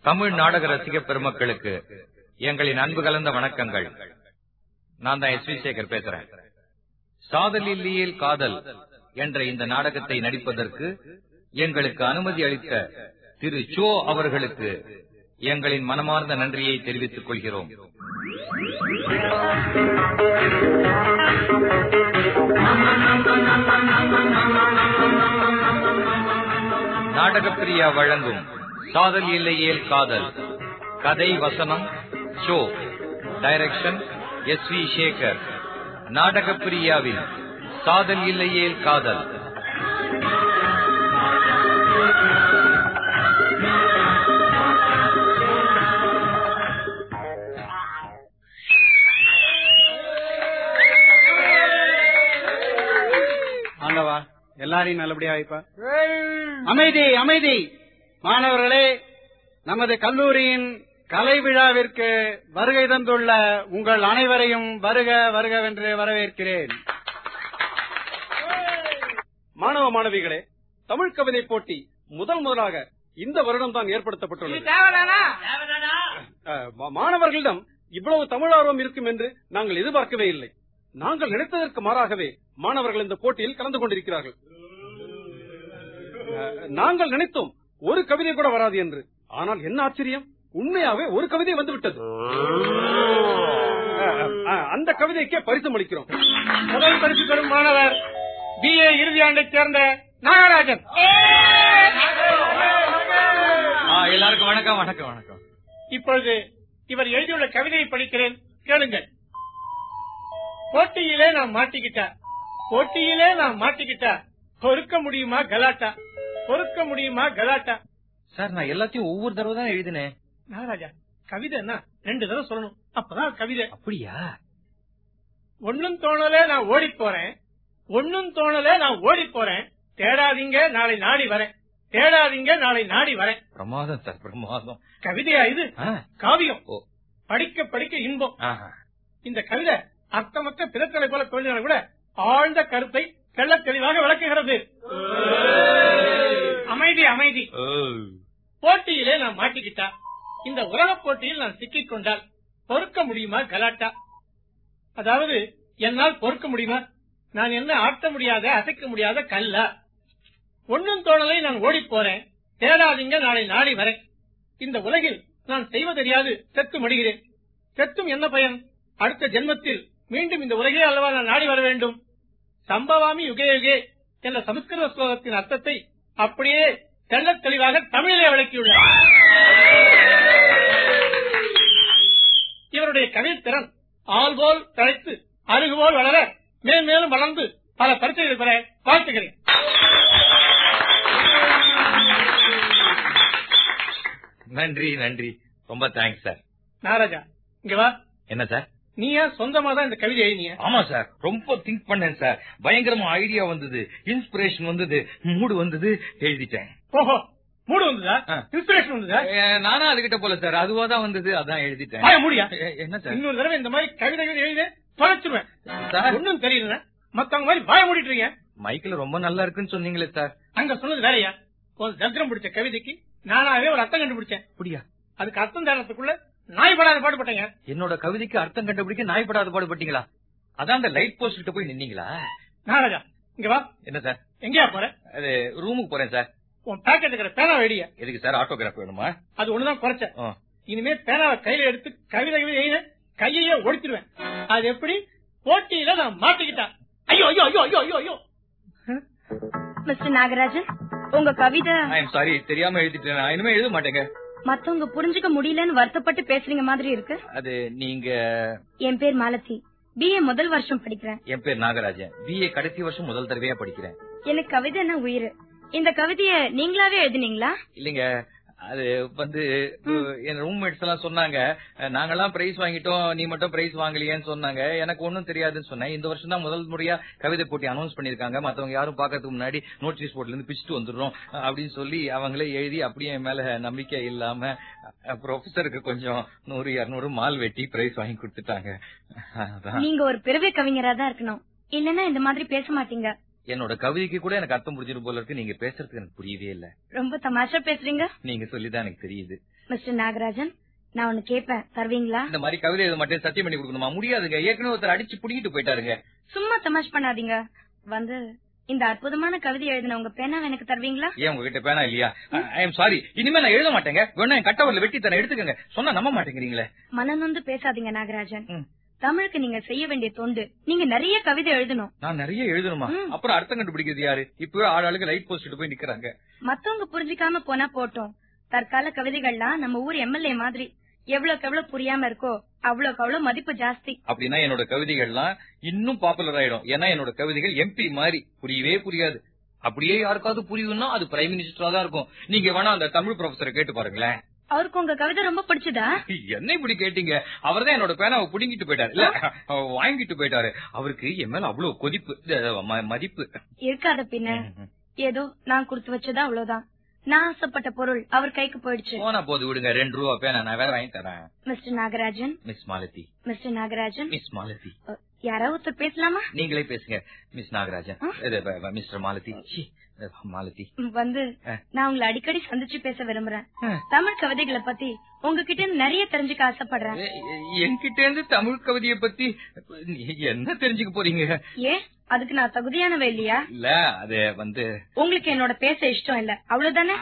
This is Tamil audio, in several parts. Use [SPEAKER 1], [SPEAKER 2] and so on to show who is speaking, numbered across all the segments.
[SPEAKER 1] தமிழ் நாடக ரசிக பெருமக்களுக்கு எங்களின் அன்பு கலந்த வணக்கங்கள். நான் தான் எஸ் வி சேகர் பேசுறேன். சாதலில்லியில் காதல் என்ற இந்த நாடகத்தை நடிப்பதற்கு எங்களுக்கு அனுமதி அளித்த திரு சோ அவர்களுக்கு எங்களின் மனமார்ந்த நன்றியை தெரிவித்துக் கொள்கிறோம். நாடகப்பிரியா வழங்கும் சாதல் இல்லையேல் காதல். கதை வசனம் show, direction S V Sekhar. நாடகப்பிரியாவின் சாதல் இல்லையேல் காதல்.
[SPEAKER 2] ஆண்டவா, எல்லாரையும் நல்லபடியா வைப்பா. அமைதி அமைதி. மாணவர்களே, நமது கல்லூரியின் கலை விழாவிற்கு வருகை தந்துள்ள உங்கள் அனைவரையும் வருக வருகவென்று வரவேற்கிறேன்.
[SPEAKER 3] மாணவ மாணவிகளே, தமிழ் கவிதை போட்டி முதலாக இந்த வருடம் தான் ஏற்படுத்தப்பட்டுள்ளது. மாணவர்களிடம் இவ்வளவு தமிழ் ஆர்வம் இருக்கும் என்று நாங்கள் எதிர்பார்க்கவே இல்லை. நாங்கள் நினைத்ததற்கு மாறாகவே மாணவர்கள் இந்த போட்டியில் கலந்து கொண்டிருக்கிறார்கள். நாங்கள் நினைத்தோம் ஒரு கவிதை கூட வராது என்று. ஆனால் என்ன ஆச்சரியம், உண்மையாகவே ஒரு கவிதை வந்துவிட்டது. அந்த கவிதைக்கே பரிசு அளிக்கிறோம்.
[SPEAKER 2] முதல் பரிசு பெறும் மாணவர் BA இறுதி ஆண்டைச் சேர்ந்த நாகராஜன்.
[SPEAKER 1] எல்லாருக்கும் வணக்கம் வணக்கம் வணக்கம்.
[SPEAKER 2] இப்பொழுது இவர் எழுதியுள்ள கவிதையை படிக்கிறேன், கேளுங்கள். போட்டியிலே நான் மாட்டிக்கிட்டா பொறுக்க முடியுமா கலாட்டா, பொறுக்க முடியுமா கலாட்டா.
[SPEAKER 1] சார், நான் எல்லாத்தையும் ஒவ்வொரு தடவை தான் எழுதினேன்.
[SPEAKER 2] நாகராஜா, கவிதைன்னா 2 தடவை சொல்லணும், அப்பதான் கவிதை.
[SPEAKER 1] அப்படியா?
[SPEAKER 2] ஒன்னும் தோணலே நான் ஓடி போறேன், தேடாதீங்க நாளை நாடி வரேன்.
[SPEAKER 1] பிரமாதம் சார், பிரமாதம்.
[SPEAKER 2] கவிதையா இது? காவியம். படிக்க படிக்க இன்பம். இந்த கவிதை அர்த்தமற்ற பிறத்தலை போல தோன்றினாலும் கூட ஆழ்ந்த கருத்தை தெள்ள தெளிவாக விளக்குகிறது. அமைதி அமைதி. போட்டியிலே நான் மாட்டிக்கிட்டா, இந்த உலக போட்டியில் நான் சிக்கிக் கொண்டால் பொறுக்க முடியுமா கலாட்டா. அதாவது, என்னால் பொறுக்க முடியுமா? நான் என்ன ஆட்ட முடியாத அசைக்க முடியாத கல்லா? ஒன்னும் தோணலை நான் ஓடி போறேன், தேடாதீங்க நாளை நாடி வரேன். இந்த உலகில் நான் செய்வதறியாது செத்து மடிகிறேன். செத்தும் என்ன பயன்? அடுத்த ஜென்மத்தில் மீண்டும் இந்த உலகே அல்லவா நான் நாடி வர வேண்டும். சம்பவாமி யுகே யுகே என்ற சமஸ்கிருத ஸ்லோகத்தின் அர்த்தத்தை அப்படியே தெள்ள தெளிவாக தமிழிலே விளக்கியுள்ளார். இவருடைய கவித்திறன் ஆள்போல் தழைத்து அருகுபோல் வளர மேன்மேலும் வளர்ந்து பல பரிசுகள் பெற வாழ்த்துகிறேன்.
[SPEAKER 1] நன்றி நன்றி, ரொம்ப தேங்க்ஸ் சார்.
[SPEAKER 2] நாராஜா, இங்க வா.
[SPEAKER 1] என்ன சார்?
[SPEAKER 2] நீ சொந்தமா தான் இந்த கவிதை எழுதிய?
[SPEAKER 1] ஆமா சார், ரொம்ப திங்க் பண்ணேன் சார். பயங்கரமா ஐடியா வந்தது, இன்ஸ்பிரேஷன் வந்தது, மூடு வந்தது, எழுதிட்டேன்.
[SPEAKER 2] ஓஹோ, மூடு வந்ததா? இன்ஸ்பிரேஷன் வந்ததா?
[SPEAKER 1] நானும் அதுகிட்ட போல சார், அதுவா தான் வந்தது, அதான் எழுதிட்டேன்.
[SPEAKER 2] முடியா?
[SPEAKER 1] என்ன சார்,
[SPEAKER 2] இன்னொரு தடவை இந்த மாதிரி கவிதை எழுதி தொலைச்சிருவேன் சார். ஒன்னும் தெரியல, மத்தவங்க மாதிரி வாய மூடிட்டு.
[SPEAKER 1] மைக்கில் ரொம்ப நல்லா இருக்குன்னு சொன்னீங்களே சார்.
[SPEAKER 2] அங்க சொன்னது வேறையா? ஒரு தந்திரம் பிடிச்ச கவிதைக்கு நானாவே ஒரு அர்த்தம் கண்டுபிடிச்சேன்.
[SPEAKER 1] அப்படியா? அதுக்கு
[SPEAKER 2] அர்த்தம் தேடுறதுக்குள்ள நாய்படாத பாடுபட்டீங்க.
[SPEAKER 1] என்னோட கவிதைக்கு அர்த்தம் கண்டுபிடிக்க நாய்படாத பாடுபட்டீங்களா? அதான் அந்த லைட் போஸ்ட் கிட்ட போய் நின்னீங்களா?
[SPEAKER 2] நாராஜா, இங்க வா.
[SPEAKER 1] என்ன சார்?
[SPEAKER 2] எங்கயா போற?
[SPEAKER 1] அது ரூமுக்கு போறேன் சார்.
[SPEAKER 2] உன் பேக்கெட் இருக்கிற பேனாவை ஐடியா.
[SPEAKER 1] எதுக்கு சார்? ஆட்டோகிராஃப் வேணுமா?
[SPEAKER 2] அது ஒண்ணுதான் குறைச்ச. இனிமே பேனாவை கையில எடுத்து கவிதை எழுத கையையே ஒடிச்சிருவேன். அது எப்படி? போட்டியில நான் மாட்டிக்கிட்டா. ஐயோ ஐயோ ஐயோ ஐயோ ஐயோ ஐயோ.
[SPEAKER 4] மிஸ்டர் நாகராஜன், உங்க கவிதை.
[SPEAKER 1] ஐ அம் சாரி, தெரியாம எழுதிட்டேன். நான் இனிமே எழுத மாட்டேங்க.
[SPEAKER 4] மத்தவங்க புரிஞ்சுக்க முடியலன்னு வருத்தப்பட்டு பேசுறீங்க மாதிரி இருக்கு.
[SPEAKER 1] அது நீங்க?
[SPEAKER 4] என் பேர் மாலதி, BA முதல் வருஷம் படிக்கிறேன்.
[SPEAKER 1] என் பேர் நாகராஜன், BA கடைசி வருஷம் முதல் தடவையா படிக்கிறேன்.
[SPEAKER 4] எனக்கு கவிதைன்னா உயிர். இந்த கவிதைய நீங்களாவே எழுதினீங்களா?
[SPEAKER 1] இல்லைங்க, அது என் ரூம்மேட்ஸ் எல்லாம் சொன்னாங்க, நாங்கெல்லாம் பிரைஸ் வாங்கிட்டோம், நீ மட்டும் பிரைஸ் வாங்கலையேன்னு சொன்னாங்க. எனக்கு ஒன்னும் தெரியாதுன்னு சொன்னேன். இந்த வருஷம் தான் முதல் முறையா கவிதை போட்டி அனௌன்ஸ் பண்ணிருக்காங்க. மத்தவங்க யாரும் பாக்கிறதுக்கு முன்னாடி நோட்டீஸ் போர்ட்ல இருந்து பிச்சுட்டு வந்துடுறோம் அப்படின்னு சொல்லி அவங்களே எழுதி அப்படியே என் மேல நம்பிக்கை இல்லாம ப்ரொஃபசருக்கு கொஞ்சம் 100-200 மால் வெட்டி பிரைஸ் வாங்கி கொடுத்துட்டாங்க.
[SPEAKER 4] நீங்க ஒரு பிறவி கவிஞரா தான் இருக்கணும், இல்லன்னா இந்த மாதிரி பேச மாட்டீங்க.
[SPEAKER 1] என்னோட கவிதைக்கு கூட எனக்கு அர்த்தம் புரிஞ்சிடும் போல இருக்கு. நீங்க பேசுறதுக்கு எனக்கு புரியவே இல்ல.
[SPEAKER 4] ரொம்ப தமாஷா பேசுறீங்க.
[SPEAKER 1] நீங்க சொல்லிதான் எனக்கு தெரியுது.
[SPEAKER 4] மிஸ்டர் நாகராஜன், நான் ஒண்ணு கேட்பேன், தருவீங்களா?
[SPEAKER 1] இந்த மாதிரி கவிதை எழுத மாட்டேன், சத்தியம் பண்ணி கொடுக்கணுமா? முடியாதுங்க, ஏற்கனவே ஒருத்தர் அடிச்சு புடிக்கிட்டு போயிட்டாருங்க.
[SPEAKER 4] சும்மா தமாஷ் பண்ணாதீங்க. இந்த அற்புதமான கவிதை எழுதின உங்க பேனாவை எனக்கு தருவீங்களா?
[SPEAKER 1] ஏன் உங்ககிட்ட பேனா இல்லையா? ஐ எம் சாரி, இனிமே நான் எழுத மாட்டேங்க. வேணா என் கட்டவரில் வெட்டி தரேன், எடுத்துக்கங்க. சொன்னா நம்ப மாட்டேங்கிறீங்களே.
[SPEAKER 4] மனநொந்து பேசாதீங்க நாகராஜன். தமிழுக்கு நீங்க செய்ய வேண்டிய தொண்டு. நீங்க நிறைய கவிதை எழுதணும்.
[SPEAKER 1] நான் நிறைய எழுதணுமா? அப்புறம் அர்த்தம் கண்டுபிடிக்கிறது யாரு? இப்பவே ஆளுக்கு லைட் போஸ்ட் போய் நிக்கிறாங்க.
[SPEAKER 4] மத்தவங்க புரிஞ்சிக்காம போனா போட்டோம். தற்கால கவிதைகள்லாம் நம்ம ஊர் எம்எல்ஏ மாதிரி எவ்வளவுக்கு எவ்வளவு புரியாம இருக்கோ அவ்வளவுக்கு அவ்வளவு மதிப்பு ஜாஸ்தி.
[SPEAKER 1] அப்படின்னா என்னோட கவிதைகள்லாம் இன்னும் பாப்புலர் ஆயிடும். ஏன்னா என்னோட கவிதைகள் எம்பி மாதிரி புரியவே புரியாது. அப்படியே யாருக்காவது புரியுதுன்னா அது பிரைம் மினிஸ்டரா தான் இருக்கும். நீங்க வேணா அந்த தமிழ் ப்ரொஃபசரை கேட்டு பாருங்களேன்.
[SPEAKER 4] அவருக்கு உங்க கவிதை ரொம்ப பிடிச்சதா?
[SPEAKER 1] என்ன இப்படி கேட்டீங்க? அவர் தான் என்னோட பேனாவை புடிங்கிட்டு போயிட்டாரு, இல்ல வாங்கிட்டு போயிட்டாரு. அவருக்கு என் மேல அவ்வளவு கொதிப்பு, மதிப்பு
[SPEAKER 4] இருக்காத. பின்ன ஏதோ நான் கொடுத்து வச்சதா அவ்வளவுதான். நான் ஆசைப்பட்ட பொருள் அவர் கைக்கு போயிடுச்சு.
[SPEAKER 1] போனா போது விடுங்க, 2 ரூபா பேனா நான் வேற வாங்கி தரேன்.
[SPEAKER 4] Mister Nagarajan.
[SPEAKER 1] Miss Malathi.
[SPEAKER 4] Mister Nagarajan.
[SPEAKER 1] Miss Malathi.
[SPEAKER 4] யாராவது பேசலாமா?
[SPEAKER 1] நீங்களே பேசுங்க மிஸ் நாகராஜன். மிஸ்டர் மாலதி. மாலதி
[SPEAKER 4] நான் உங்களை அடிக்கடி சந்திச்சு பேச விரும்புறேன். தமிழ் கவிதைகளை பத்தி உங்ககிட்ட இருந்து நிறைய தெரிஞ்சுக்க ஆசைப்படுறேன்.
[SPEAKER 1] என்கிட்ட இருந்து தமிழ் கவிதையை பத்தி என்ன தெரிஞ்சுக்க போறீங்க?
[SPEAKER 4] ஏன் அதுக்கு நான் தகுதியானவே இல்லையா?
[SPEAKER 1] இல்ல அது
[SPEAKER 4] உங்களுக்கு என்னோட பேச இஷ்டம் இல்ல, அவ்வளவுதானே?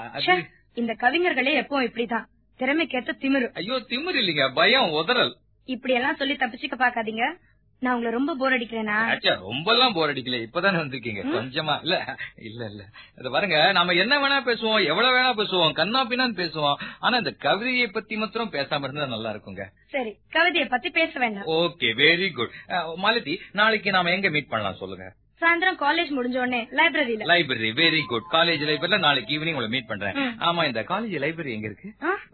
[SPEAKER 4] இந்த கவிஞர்களே எப்பவும் இப்படிதான், திறமைக்கேற்ற திமிரு.
[SPEAKER 1] ஐயோ, திமிரு இல்லைங்க, பயம், உதறல்.
[SPEAKER 4] இப்படி எல்லாம் சொல்லி தப்பிச்சுக்க பாக்காதீங்க. நான் உங்களை ரொம்ப போர் அடிக்கிறேனா?
[SPEAKER 1] ரொம்ப எல்லாம் போர் அடிக்கல, இப்பதானே வந்திருக்கீங்க. கொஞ்சமா இல்ல இல்ல இல்ல அது பாருங்க, நாம என்ன வேணா பேசுவோம், எவ்வளவு வேணா பேசுவோம், கண்ணா பின்னான்னு பேசுவோம். ஆனா இந்த கவிதையை பத்தி மாத்திரம் பேசாம இருந்தா நல்லா இருக்குங்க.
[SPEAKER 4] சரி, கவிதையை பத்தி பேச வேண்டாம்.
[SPEAKER 1] Okay, very good. மாலதி, நாளைக்கு நாம எங்க மீட் பண்ணலாம் சொல்லுங்க?
[SPEAKER 4] சாயந்தரம் காலேஜ் முடிஞ்ச உடனே லைப்ரரியில.
[SPEAKER 1] Library, very good. காலேஜ் லைப்ரரியில நாளைக்கு ஈவினிங் உங்களை மீட் பண்றேன். ஆமா, இந்த காலேஜ் லைப்ரரி எங்க இருக்கு?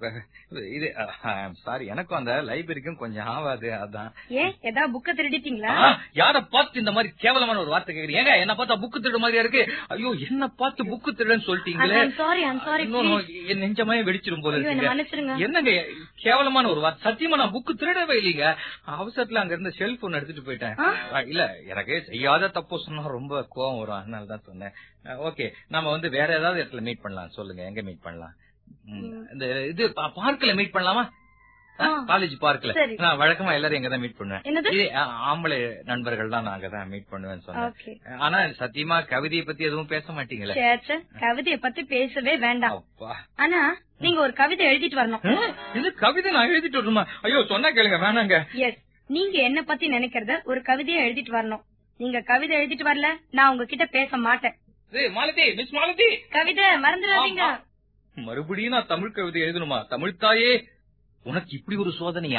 [SPEAKER 1] இது சாரி, எனக்கும் அந்த லைப்ரரிக்கும் கொஞ்சம் ஆவாது, அதான்.
[SPEAKER 4] ஏன் ஏதாவது புக்க திருடிட்டீங்களா?
[SPEAKER 1] யார பார்த்து இந்த மாதிரி கேவலமான ஒரு வார்த்தை கேக்குறீங்க? என்ன பார்த்தா புக்கு திருடு மாதிரியா இருக்கு? ஐயோ, என்ன பார்த்து புக்கு திருடுன்னு சொல்லிட்டீங்களே. என் நெஞ்சமே வெடிச்சிரும் போல இருக்கு. என்னங்க கேவலமான ஒரு வார்த்தை. சத்தியமா நான் புக்கு திருடவே இல்லைங்க. அவசரத்துல அங்க இருந்த செல்போன் எடுத்துட்டு போயிட்டேன். இல்ல, எனக்கு செய்யாத தப்பு சொன்னா ரொம்ப கோவம் வரும், அதனாலதான் சொன்னேன். ஓகே, நம்ம வேற ஏதாவது இடத்துல மீட் பண்ணலாம். சொல்லுங்க, எங்க மீட் பண்ணலாம்? இந்த இது பார்க்ல மீட் பண்ணலாமா? காலேஜ் பார்க்ல. நான் வழக்கமா எல்லாரும் எங்கதான் மீட் பண்ணுவேன். ஆம்பளை நண்பர்கள் தான் நான் அங்கதான் மீட் பண்ணுவேன்னு சொன்னேன். ஆனா சத்தியமா கவிதையை பத்தி எதுவும் பேச மாட்டீங்களே?
[SPEAKER 4] கவிதையை பத்தி பேசவே வேண்டாம். ஆனா நீங்க ஒரு கவிதை எழுதிட்டு வரணும்.
[SPEAKER 1] இது கவிதை நான் எழுதிட்டு வரணுமா? ஐயோ, சொன்னா கேளுங்க, வேணாங்க.
[SPEAKER 4] எஸ், நீங்க என்ன பத்தி நினைக்கிறத ஒரு கவிதையை எழுதிட்டு வரணும். நீங்க கவிதை எழுதிட்டு வரல, நான் உங்ககிட்ட பேச மாட்டேன்.
[SPEAKER 1] மாலதி, மிஸ் மாலதி,
[SPEAKER 4] கவிதை மறந்துடாதீங்க.
[SPEAKER 1] மறுபடியும் நான் தமிழ் கவிதை எழுதணுமா? தமிழ் தாயே, உனக்கு இப்படி ஒரு சோதனையா?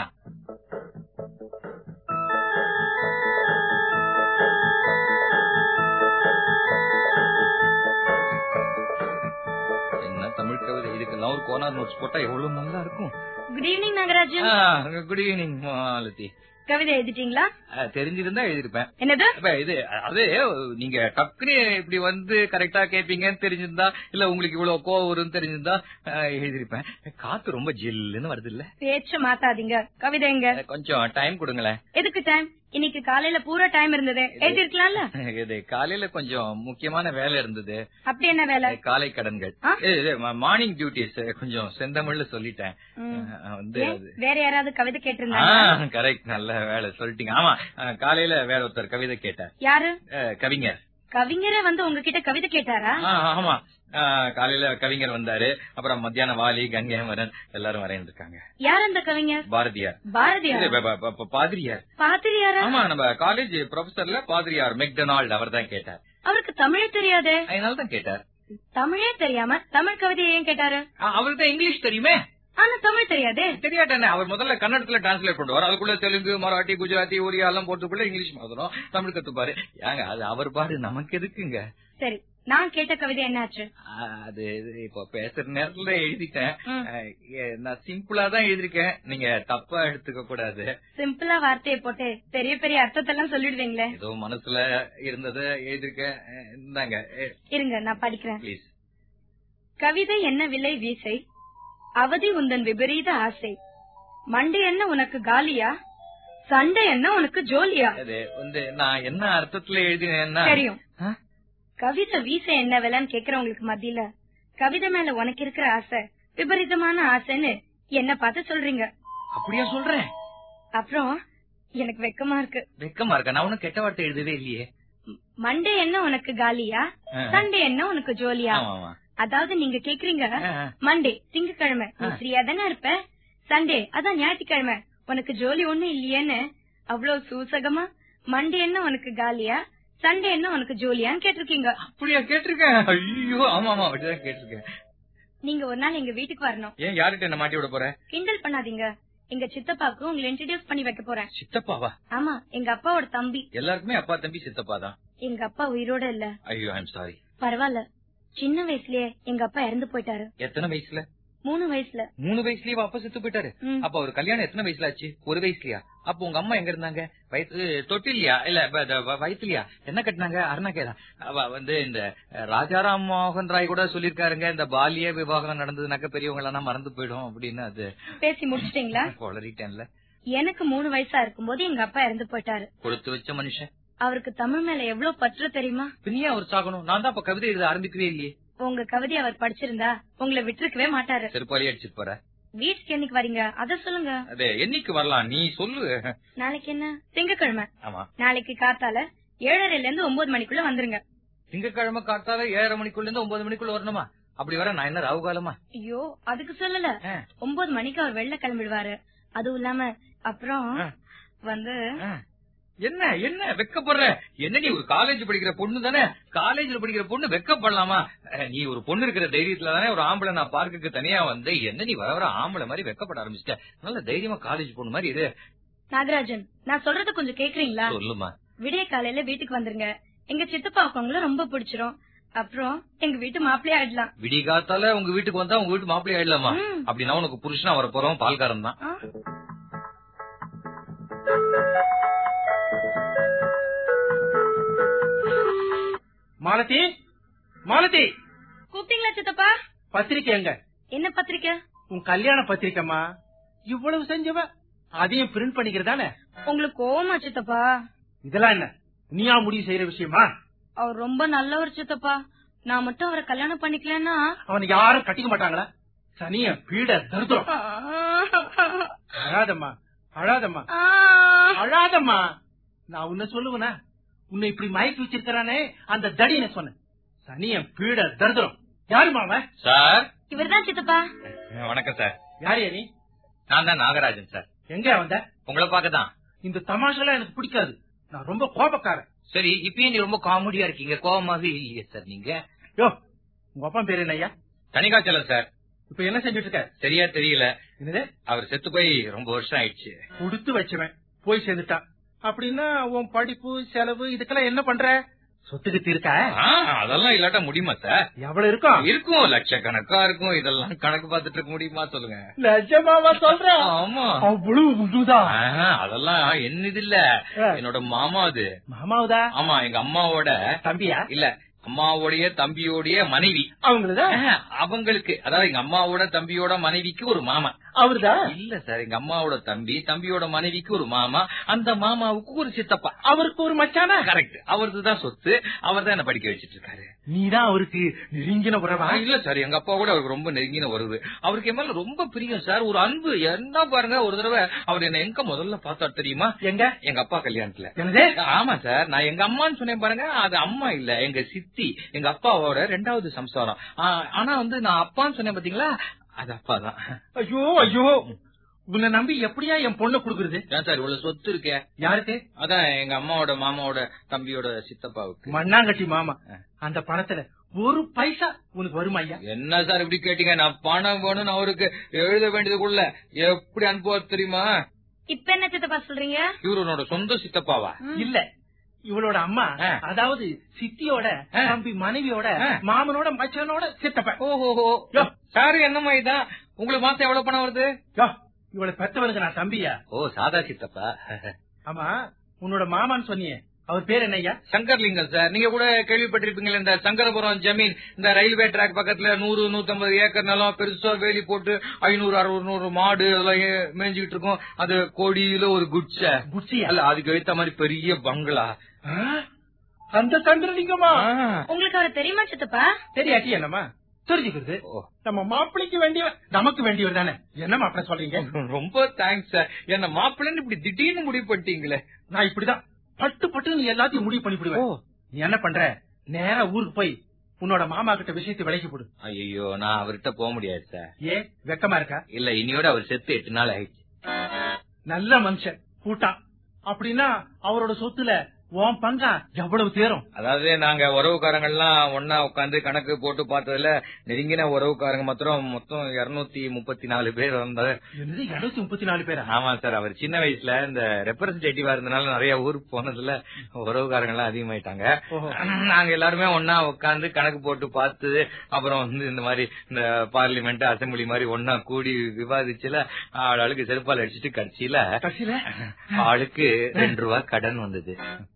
[SPEAKER 1] என்ன தமிழ் கவிதை? இதுக்கெல்லாம் ஒரு கோனார் நோட்ஸ் போட்டா எவ்வளவு நல்லா இருக்கும்.
[SPEAKER 4] Good evening Nagarajan.
[SPEAKER 1] Good evening Malathi.
[SPEAKER 4] கவிதை எழுதிட்டீங்களா?
[SPEAKER 1] தெரிஞ்சிருந்தா எழுதிருப்பேன்.
[SPEAKER 4] என்னது
[SPEAKER 1] இது? அது நீங்க டக்குனு இப்படி கரெக்டா கேப்பீங்கன்னு தெரிஞ்சிருந்தா, இல்ல உங்களுக்கு இவ்வளவு கோவம் வரும்னு தெரிஞ்சிருந்தா எழுதிருப்பேன். காத்து ரொம்ப ஜில்லுன்னு வருது இல்ல?
[SPEAKER 4] பேச்ச மாத்தாதீங்க. கவிதை எங்க?
[SPEAKER 1] கொஞ்சம் டைம் கொடுங்களேன்.
[SPEAKER 4] எதுக்கு டைம்? இன்னைக்கு காலையில பூரா டைம் இருந்தது, எழுதிருக்கலாம்ல.
[SPEAKER 1] இது காலையில கொஞ்சம் முக்கியமான வேலை இருந்தது.
[SPEAKER 4] அப்படி என்ன வேலை?
[SPEAKER 1] காலை கடன்கள், மார்னிங் டியூட்டிஸ் கொஞ்சம் செந்தமிழ்ல சொல்லிட்டேன்.
[SPEAKER 4] வேற யாராவது கவிதை கேட்டிருந்தாங்க?
[SPEAKER 1] கரெக்ட், நல்ல வேலை சொல்லிட்டீங்க. ஆமா, காலையில வேற ஒருத்தர் கவிதை கேட்டார்.
[SPEAKER 4] யாரு?
[SPEAKER 1] கவிஞர்.
[SPEAKER 4] கவிஞரே உங்ககிட்ட கவிதை கேட்டாரா?
[SPEAKER 1] ஆமா, காலையில கவிஞர் வந்தாரு. அப்புறம் மத்தியானம் வாலி, கங்கைமரன் எல்லாரும் வரைந்து இருக்காங்க.
[SPEAKER 4] யார் அந்த கவிஞர்?
[SPEAKER 1] பாரதியார். பாதிரியார்.
[SPEAKER 4] பாதிரியாரா?
[SPEAKER 1] ஆமா, நம்ம காலேஜ் ப்ரொஃபசர்ல பாதிரியார் மெக்டொனால்ட், அவர் தான் கேட்டார்.
[SPEAKER 4] அவருக்கு தமிழே தெரியாது,
[SPEAKER 1] அதனாலதான் கேட்டார்.
[SPEAKER 4] தமிழே தெரியாம தமிழ் கவிதையை ஏன் கேட்டாரு?
[SPEAKER 1] அவருக்கு தான் இங்கிலீஷ் தெரியுமே,
[SPEAKER 4] ஆனா தமிழ் தெரியாதே.
[SPEAKER 1] தெரியாட்டே. அவர் முதல்ல கன்னடத்துல டிரான்ஸ்லேட் பண்ணுவார், அதுக்குள்ள தெலுங்கு, மராட்டி, குஜராத்தி, ஒரியா எல்லாம் போட்டுக்குள்ள இங்கிலீஷ் மாத்தணும், தமிழ் கத்துப்பாரு. ஏங்க அது அவர் பாரு, நமக்கு எதுக்குங்க?
[SPEAKER 4] சரி, நான் கேட்ட கவிதை என்னாச்சு?
[SPEAKER 1] அது இப்ப பேசுற நேரத்துல எழுதிட்டேன். நான் சிம்பிளா தான் எழுதிருக்கேன், நீங்க தப்பா எடுத்துக்க கூடாது.
[SPEAKER 4] சிம்பிளா வார்த்தையை போட்டு பெரிய பெரிய அர்த்தத்தெல்லாம் சொல்லிடுவீங்களே.
[SPEAKER 1] ஏதோ மனசுல இருந்தத எழுதிருக்கேன். இந்தாங்க,
[SPEAKER 4] இருங்க நான் படிக்கிறேன்.
[SPEAKER 1] ப்ளீஸ்.
[SPEAKER 4] கவிதை என்ன விலை வீசை, அவதி உந்தன் விபரீத ஆசை, மண்டை என்ன உனக்கு காலியா, சண்டை என்ன உனக்கு ஜோலியா.
[SPEAKER 1] நான் என்ன அர்த்தத்துல எழுதினேன்னா
[SPEAKER 4] தெரியும். கவிதை வீச என்ன விலைன்னு கேக்குறவங்களுக்கு மத்தியில கவிதை மேல உனக்கு இருக்கிற ஆசை விபரீதமான ஆசைன்னு என்ன பார்த்து சொல்றீங்க.
[SPEAKER 1] அப்படியா சொல்றேன்?
[SPEAKER 4] அப்புறம் எனக்கு வெக்கமா இருக்கு.
[SPEAKER 1] வெக்கமா இருக்க? நான் ஒன்னும் கெட்ட வார்த்தை எழுதவே இல்லையே.
[SPEAKER 4] மண்டே என்ன உனக்கு காலியா, சண்டே என்ன உனக்கு ஜோலியா? அதாவது நீங்க கேக்குறீங்க, மண்டே திங்கக்கிழமை நீ ஃப்ரீயா தானே இருப்ப, சண்டே அதான் ஞாயிற்றுக்கிழமை உனக்கு ஜோலி ஒண்ணும் இல்லையேன்னு அவ்வளவு சூசகமா மண்டே என்ன உனக்கு காலியா, சண்டே என்ன உனக்கு ஜோலியான்னு கேட்டிருக்கீங்க.
[SPEAKER 1] அப்படியா கேட்டிருக்கேன்? ஐயோ ஆமா ஆமா அப்படிதான் கேட்டிருக்கேன்.
[SPEAKER 4] நீங்க ஒரு நாள் எங்க வீட்டுக்கு வரணும்.
[SPEAKER 1] ஏன் யார்கிட்ட என்ன மாட்டி விட போற?
[SPEAKER 4] கிண்டல் பண்ணாதீங்க. எங்க சித்தப்பாக்கு உங்களை இன்ட்ரோடியூஸ் பண்ணி வைக்க போறேன்.
[SPEAKER 1] சித்தப்பாவா?
[SPEAKER 4] ஆமா, எங்க அப்பாவோட தம்பி.
[SPEAKER 1] எல்லாருக்குமே அப்பா தம்பி சித்தப்பா தான்.
[SPEAKER 4] எங்க அப்பா உயிரோட இல்ல.
[SPEAKER 1] ஐயோ ஐ அம் சாரி.
[SPEAKER 4] பரவாயில்ல, சின்ன வயசுலயே எங்க அப்பா இறந்து போயிட்டாரு.
[SPEAKER 1] எத்தனை வயசுல?
[SPEAKER 4] 3 வயசுல.
[SPEAKER 1] 3 வயசுலயே அப்பா செத்து போயிட்டாரு? அப்ப ஒரு கல்யாணம் எத்தனை வயசுல ஆச்சு? 1 வயசுலயா? அப்ப உங்க அம்மா எங்க இருந்தாங்க? வயசு தொட்டிலையா இல்ல வயசுலயா? என்ன கட்டினாங்க? அருணாக்கேதான். இந்த ராஜாராம் மோகன் ராய் கூட சொல்லிருக்காருங்க, இந்த பாலிய விவாகம் நடந்ததுனாக்க பெரியவங்க எல்லாம் மறந்து போயிடும் அப்படின்னு. அது
[SPEAKER 4] பேசி முடிச்சிட்டீங்களா?
[SPEAKER 1] வளரிட்டேன்ல.
[SPEAKER 4] எனக்கு 3 வயசா இருக்கும்போது எங்க அப்பா இறந்து போயிட்டாரு.
[SPEAKER 1] கொடுத்து வச்ச மனுஷன்.
[SPEAKER 4] அவருக்கு தமிழ் மேல எவ்வளவு பற்று தெரியுமா?
[SPEAKER 1] பின்னியா அவர் சாகணும்? நான் தான் அப்ப கவிதை எழுத ஆரம்பிக்கவே இல்லையே.
[SPEAKER 4] உங்க கவிதை அவர் படிச்சிருந்தா உங்களை விட்டுருக்கவே மாட்டாரு.
[SPEAKER 1] செருப்பாளி அடிச்சிட்டு போற.
[SPEAKER 4] வீட்டுக்கு என்னைக்கு வரீங்க அத சொல்லுங்க.
[SPEAKER 1] அதே என்னைக்கு வரலாம் நீ சொல்லு.
[SPEAKER 4] நாளைக்கு என்ன? திங்கக்கிழமை.
[SPEAKER 1] ஆமா,
[SPEAKER 4] நாளைக்கு காத்தால 7:30 இருந்து 9 மணிக்குள்ள வந்துருங்க.
[SPEAKER 1] திங்கக்கிழமை காத்தால 7:30 மணிக்குள்ள இருந்து 9 மணிக்குள்ள வரணுமா? அப்படி வர நான் என்ன ராவு காலமா?
[SPEAKER 4] ஐயோ அதுக்கு சொல்லல. 9 மணிக்கு அவர் வெளில கிளம்பிடுவாரு. அதுவும் இல்லாம அப்புறம் வந்து
[SPEAKER 1] என்ன என்ன வெக்கப்படுற? என்ன நீ ஒரு காலேஜ் படிக்கிற பொண்ணு தானே? காலேஜ்ல படிக்கிற பொண்ணு வெக்கப்படலாமா? நீ ஒரு பொண்ணு இருக்கிற தைரியத்துல தானே ஒரு ஆம்பளை நான் பார்க்குக்கு தனியா வந்து என்ன நீ வர ஆம்பளை மாதிரி வெக்கப்பட ஆரம்பிச்சிட்ட. நல்ல தைரியமா காலேஜ் பொண்ணு மாதிரி இது.
[SPEAKER 4] நாகராஜன், நான் சொல்றத கொஞ்சம் கேக்குறீங்களா?
[SPEAKER 1] சொல்லுமா.
[SPEAKER 4] விடிய காலையில வீட்டுக்கு வந்துருங்க. எங்க சித்தப்பாவுக்கு உங்களை ரொம்ப பிடிச்சிரும். அப்புறம் எங்க வீட்டு மாப்பிள்ளையா ஆயிடலாம்.
[SPEAKER 1] விடிய காத்தால உங்க வீட்டுக்கு வந்தா உங்க வீட்டு மாப்பிள்ளையா ஆயிடலாமா? அப்படின்னா உனக்கு புருஷனா வர போறோம் பால்காரன் தான்.
[SPEAKER 2] மாலதி, மாலதி,
[SPEAKER 4] கூப்பிட்டீங்களா சித்தப்பா?
[SPEAKER 2] பத்திரிக்கை எங்க?
[SPEAKER 4] என்ன பத்திரிக்கை?
[SPEAKER 2] உன் கல்யாண பத்திரிக்கைமா. இவ்வளவு செஞ்சவ அதையும் பிரிண்ட் பண்ணிக்கிறதானே?
[SPEAKER 4] உங்களுக்கு கோவமா சித்தப்பா?
[SPEAKER 2] இதெல்லாம் என்ன நீயா முடிவு செய்யற விஷயமா?
[SPEAKER 4] அவர் ரொம்ப நல்லவர் சித்தப்பா. நான் மட்டும் அவரை கல்யாணம் பண்ணிக்கலன்னா
[SPEAKER 2] அவனை யாரும் கட்டிக்க மாட்டாங்களா? சனிய பீட தருதும். அழாதம்மா, அழாதம்மா, அழாதம்மா. நான் உன்ன சொல்லுவனா? உன்னை இப்படி மயக்கி வச்சிருக்கானே அந்த தடியனை சொன்னேன். சனிய பீட தருதும். யாருமா அவன்?
[SPEAKER 1] சார்,
[SPEAKER 4] இவர்தான் சித்தப்பா.
[SPEAKER 1] வணக்கம் சார்.
[SPEAKER 2] யாரு நீ?
[SPEAKER 1] நான் தான் நாகராஜன் சார்.
[SPEAKER 2] எங்க வந்த?
[SPEAKER 1] உங்களை பாக்கதான்.
[SPEAKER 2] இந்த தமாஷெல்லாம் எனக்கு பிடிக்காது. நான் ரொம்ப கோபக்காரன்.
[SPEAKER 1] சரி, இப்பயே நீ ரொம்ப காமெடியா இருக்கீங்க. கோபமாவே இல்லையே சார் நீங்க.
[SPEAKER 2] யோ, உங்க அப்பா பேரு என்னய்யா?
[SPEAKER 1] தனிகாச்சலம் சார்.
[SPEAKER 2] இப்ப என்ன செஞ்சுட்டு இருக்க?
[SPEAKER 1] சரியா தெரியல.
[SPEAKER 2] என்னது?
[SPEAKER 1] அவர் செத்து போய் ரொம்ப வருஷம் ஆயிடுச்சு.
[SPEAKER 2] கொடுத்து வச்சவன் போய் சேர்ந்துட்டான். அப்படின்னா உன் படிப்பு செலவு இதுக்கெல்லாம் என்ன பண்ற? சொத்துக்கு தீர்க்க
[SPEAKER 1] அதெல்லாம் இல்லாட்ட முடியுமா சார்?
[SPEAKER 2] எவ்வளவு இருக்கும்?
[SPEAKER 1] இருக்கும், லட்சக்கணக்கா இருக்கும். இதெல்லாம் கணக்கு பார்த்துட்டு இருக்க முடியுமா சொல்லுங்க?
[SPEAKER 2] லட்சமாவா சொல்ற? ஆமா, அவ்வளவு உண்டுதான்.
[SPEAKER 1] அதெல்லாம் என்னது இல்ல, என்னோட மாமா. அது
[SPEAKER 2] மாமாவுதா?
[SPEAKER 1] ஆமா, எங்க அம்மாவோட தம்பியா? இல்ல, அம்மாவுடைய தம்பியோடைய மனைவி. அவங்களுக்கு, அதாவது எங்க அம்மாவோட தம்பியோட மனைவிக்கு ஒரு மாமா.
[SPEAKER 2] அவருதான்? இல்ல
[SPEAKER 1] சார், எங்க அம்மாவோட தம்பியோட மனைவிக்கு ஒரு மாமா. அந்த மாமாவுக்கு ஒரு சித்தப்பா.
[SPEAKER 2] அவருக்கு ஒரு மச்சானா?
[SPEAKER 1] கரெக்ட். அவருதான் சொத்து. அவர் தான் என்ன படிக்க வச்சிட்டு இருக்காரு.
[SPEAKER 2] நீதான் அவருக்கு நெருங்கின உறவா?
[SPEAKER 1] இல்ல சார், எங்க அப்பா கூட அவருக்கு ரொம்ப நெருங்கின உறவு. அவருக்கு என் மேல ரொம்ப பிரியம் சார். ஒரு அன்பு. என்ன பாருங்க, ஒரு தடவை அவர் என்ன எங்க முதல்ல பார்த்தா தெரியுமா? எங்க? எங்க அப்பா கல்யாணத்துல. ஆமா சார், நான் எங்க அம்மான்னு சொன்னேன் பாருங்க, அது அம்மா இல்ல, எங்க சித்தி, எங்க அப்பாவோட 2வது சம்சாரம். ஆனா நான் அப்பான்னு சொன்னேன் பாத்தீங்களா, அது அப்பாதான்.
[SPEAKER 2] ஐயோ ஐயோ, உன்னை நம்பி எப்படியா என் பொண்ணை குடுக்குறது?
[SPEAKER 1] சார், இவ்வளவு சொத்து இருக்கே.
[SPEAKER 2] யாருக்கு?
[SPEAKER 1] அதான் எங்க அம்மாவோட மாமாவோட தம்பியோட சித்தப்பாவுக்கு.
[SPEAKER 2] மண்ணாங்கட்டி மாமா. அந்த பணத்துல ஒரு பைசா உனக்கு வருமா ஐயா?
[SPEAKER 1] என்ன சார் இப்படி கேட்டீங்க? நான் பணம் வேணும்னு அவருக்கு எழுத வேண்டியதுக்குள்ள எப்படி அனுப்புவார் தெரியுமா?
[SPEAKER 4] இப்ப என்ன சித்தப்பா சொல்றீங்க?
[SPEAKER 1] இவரோட சொந்த சித்தப்பாவா?
[SPEAKER 2] இல்ல, இவளோட அம்மா, அதாவது சித்தியோட தம்பி மனைவியோட மாமனோட மச்சனோட சித்தப்பா.
[SPEAKER 1] ஓஹோ சாரு, என்னமா இதான்? உங்களுக்கு மாசம் எவ்வளவு பணம் வருது?
[SPEAKER 2] இவளை பெத்தவனுக்கு நான் தம்பியா?
[SPEAKER 1] ஓ, சாதா சித்தப்பா.
[SPEAKER 2] ஆமா, உன்னோட மாமான்னு சொன்னியே, அவர் பேர் என்னய்யா?
[SPEAKER 1] சங்கர்லிங்கம் சார். நீங்க கூட கேள்விப்பட்டிருப்பீங்களா, இந்த சங்கரபுரம் ஜமீன், இந்த ரயில்வே ட்ராக் பக்கத்துல 100-150 ஏக்கர் நிலம், பெருசா வேலி போட்டு 500-600 மாடு அதெல்லாம் மேய்ஞ்சிட்டு இருக்கும். அது கோடியில ஒரு குட்சியா அல்ல, அதுக்கு எழுத்த மாதிரி பெரிய பங்களா.
[SPEAKER 2] அந்த சங்கரலிங்கமா?
[SPEAKER 4] உங்களுக்கு அவரை தெரியுமா சித்தப்பா?
[SPEAKER 2] தெரியாட்டி என்னமா?
[SPEAKER 3] தெரிஞ்சுக்கிறது. நம்ம மாப்பிள்ளைக்கு வேண்டியவர் நமக்கு வேண்டியவர் தானே. என்ன மாப்பிள்ள சொல்றீங்க?
[SPEAKER 1] ரொம்ப தேங்க்ஸ் சார். என்ன மாப்பிள்ளன்னு இப்படி திடீர்னு முடிவு பண்ணிட்டீங்களே.
[SPEAKER 3] நான் இப்படிதான் பட்டு பட்டு நீ எல்லாத்தையும் முடிவு பண்ணிவிடுவேன். நீ என்ன பண்ற, நேரா ஊருக்கு போய் உன்னோட மாமா கிட்ட விஷயத்தை விலைக்கு போடு.
[SPEAKER 1] ஐயோ, நான் அவர்கிட்ட போக முடியாது சார்.
[SPEAKER 3] ஏன் வெக்கமா இருக்கா?
[SPEAKER 1] இல்ல, இன்னையோட அவர் செத்து 8 நாள் ஆயிடுச்சு.
[SPEAKER 3] நல்ல மனுஷன் கூட்டான். அப்படின்னா அவரோட சொத்துல உன் பங்கா எவ்வளவு தேரும்?
[SPEAKER 1] அதாவது நாங்க உறவுக்காரங்க எல்லாம் ஒன்னா உட்காந்து கணக்கு போட்டு பார்த்ததுல நெருங்கின உறவுக்காரங்க மொத்தம் 234 பேர் வந்தாரு.
[SPEAKER 3] 234 பேரா?
[SPEAKER 1] ஆமா சார். அவர் சின்ன வயசுல இந்த ரெப்ரசன்டேட்டிவா இருந்தனால நிறைய ஊருக்கு போனதுல உறவுக்காரங்க எல்லாம் அதிகமாயிட்டாங்க. நாங்க எல்லாருமே ஒன்னா உட்காந்து கணக்கு போட்டு பார்த்து அப்புறம் வந்து இந்த மாதிரி இந்த பார்லிமெண்ட் அசம்பிளி மாதிரி ஒன்னா கூடி விவாதிச்சுல ஆளுக்கு செருப்பால் அடிச்சுட்டு கட்சியில ஆளுக்கு 2 ரூபாய் கடன் வந்தது.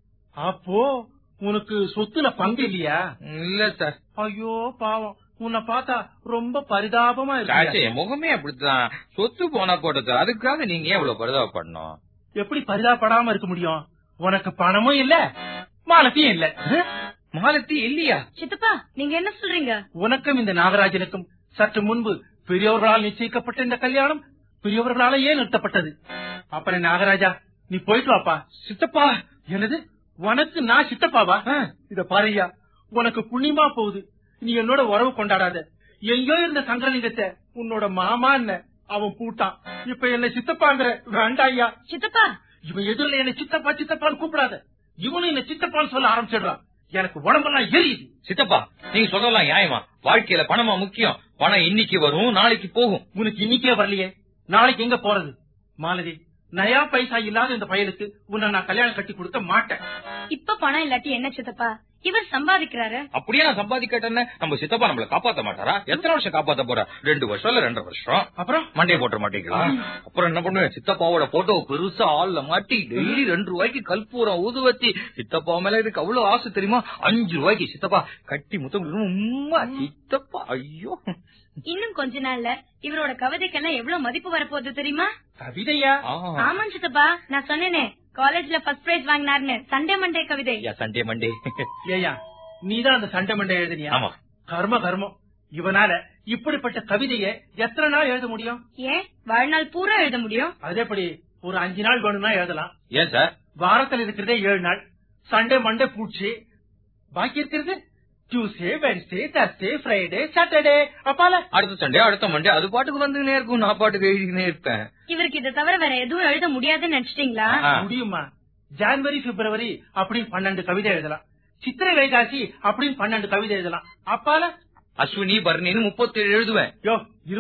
[SPEAKER 3] அப்போ உனக்கு சொத்துல பங்கு இல்லையா?
[SPEAKER 1] இல்ல சார்.
[SPEAKER 3] ஐயோ பாவம், உன்னை பார்த்தா ரொம்ப பரிதாபமா இருக்கு.
[SPEAKER 1] முகமே அப்படித்தான். சொத்து போனா போட்டது, அதுக்காக நீங்க ஏன் இவ்வளவு பரிதாபப்படணும்?
[SPEAKER 3] எப்படி பரிதாபப்படாம இருக்க முடியும்? உனக்கு பணமும் இல்ல, மாலத்தியும் இல்ல.
[SPEAKER 1] மாலத்தி இல்லையா?
[SPEAKER 4] சித்தப்பா, நீங்க என்ன சொல்றீங்க?
[SPEAKER 3] உனக்கும் இந்த நாகராஜனுக்கும் சற்று முன்பு பெரியவர்களால் நிச்சயிக்கப்பட்ட இந்த கல்யாணம் பெரியவர்களால ஏன் நிறுத்தப்பட்டது? அப்புறம் நாகராஜா, நீ போயிட்டு வாப்பா.
[SPEAKER 1] சித்தப்பா?
[SPEAKER 3] என்னது, உனக்கு நான் சித்தப்பாவா? இத பாருயா, உனக்கு புண்ணியமா போகுது. நீ என்னோட உறவு கொண்டாடாத. எங்கயோ இருந்த சங்கரலிங்கத்தை உன்னோட மாமா என்ன அவன் பூட்டான். இப்ப என்ன சித்தப்பாங்கிற? வேண்டாயா.
[SPEAKER 4] சித்தப்பா,
[SPEAKER 3] இவன் எதிரில என்ன சித்தப்பா சித்தப்பான்னு கூப்பிடாத. இவனும் என்ன சித்தப்பான்னு சொல்ல ஆரம்பிச்சிடுறான். எனக்கு உடம்பெல்லாம் எரியுது.
[SPEAKER 1] சித்தப்பா, நீங்க சொல்லலாம் நியாயமா? வாழ்க்கையில பணமா முக்கியம். பணம் இன்னைக்கு வரும், நாளைக்கு போகும்.
[SPEAKER 3] உனக்கு இன்னைக்கே வரலையே, நாளைக்கு எங்க போறது? மாலதி, நயா பைசா இல்லாத இந்த பயலுக்கு உன்னை நான் கல்யாணம் கட்டி கொடுக்க மாட்டேன்.
[SPEAKER 4] இப்ப பணம் இல்லாட்டி என்ன சித்தப்பா? இவர் சம்பாதிக்கிறாரு.
[SPEAKER 1] அப்படியே நான் சம்பாதிக்கட்டேன்னு நம்ம சித்தப்பா நம்மள காப்பாத்த மாட்டாரா? எத்தனை வருஷம் காப்பாத்த போறா? 2 வருஷம் இல்ல 2.5 வருஷம்.
[SPEAKER 3] அப்புறம்
[SPEAKER 1] மண்டையை போட்ட மாட்டீங்களா? அப்புறம் என்ன பண்ணுவேன்? சித்தப்பாவோட போட்டோ பெருசா ஆள்ல மாட்டி டெய்லி 2 ரூபாய்க்கு கற்பூரம் ஊதுவத்தி. சித்தப்பா மேல இதுக்கு அவ்வளவு ஆசை தெரியுமா? 5 ரூபாய்க்கு சித்தப்பா கட்டி முத்தம். சித்தப்பா ஐயோ,
[SPEAKER 4] இன்னும் கொஞ்ச நாள்ல இவரோட கவிதைக்கெல்லாம் எவ்வளவு மதிப்பு வரப்போகுது தெரியுமா?
[SPEAKER 3] கவிதையா?
[SPEAKER 4] ஆமா சித்தப்பா, நான் சொன்னேனே காலேஜ்ல ஃபர்ஸ்ட் பிரைஸ் வாங்கினார்னு. சண்டே மண்டே கவிதை.
[SPEAKER 1] Sunday Monday.
[SPEAKER 3] ஏயா, நீதான் அந்த சண்டே மண்டே எழுதினியா?
[SPEAKER 1] ஆமா.
[SPEAKER 3] கர்மம். இவனால இப்படிப்பட்ட கவிதையை எத்தனை நாள் எழுத முடியும்?
[SPEAKER 4] ஏன் வாழ்நாள் பூரா எழுத முடியும்?
[SPEAKER 3] அதேபடி ஒரு 5 நாள் வேணும்னா எழுதலாம்.
[SPEAKER 1] ஏன் சார்?
[SPEAKER 3] வாரத்தில் இருக்கிறதே 7 நாள். சண்டே மண்டே பூச்சி, பாக்கி இருக்கிறது Tuesday, Wednesday, Thursday, Friday, Saturday. அப்பால
[SPEAKER 1] அடுத்த சண்டே, அடுத்த மண்டே, அது பாட்டுக்கு வந்துனே இருக்கும். நான் பாட்டுக்கு எழுதினே இருப்பேன்.
[SPEAKER 4] இவருக்கு இதை தவிர வேற எதுவும் எழுத முடியாதுன்னு நினைச்சிட்டீங்களா?
[SPEAKER 3] முடியுமா? ஜனவரி பிப்ரவரி அப்படின்னு 12 கவிதை எழுதலாம். சித்திரை வைகாசி அப்படின்னு 12 கவிதை எழுதலாம். அப்பால
[SPEAKER 1] அஸ்வினி பர்ணின்னு 37 எழுதுவேன்.
[SPEAKER 3] யோ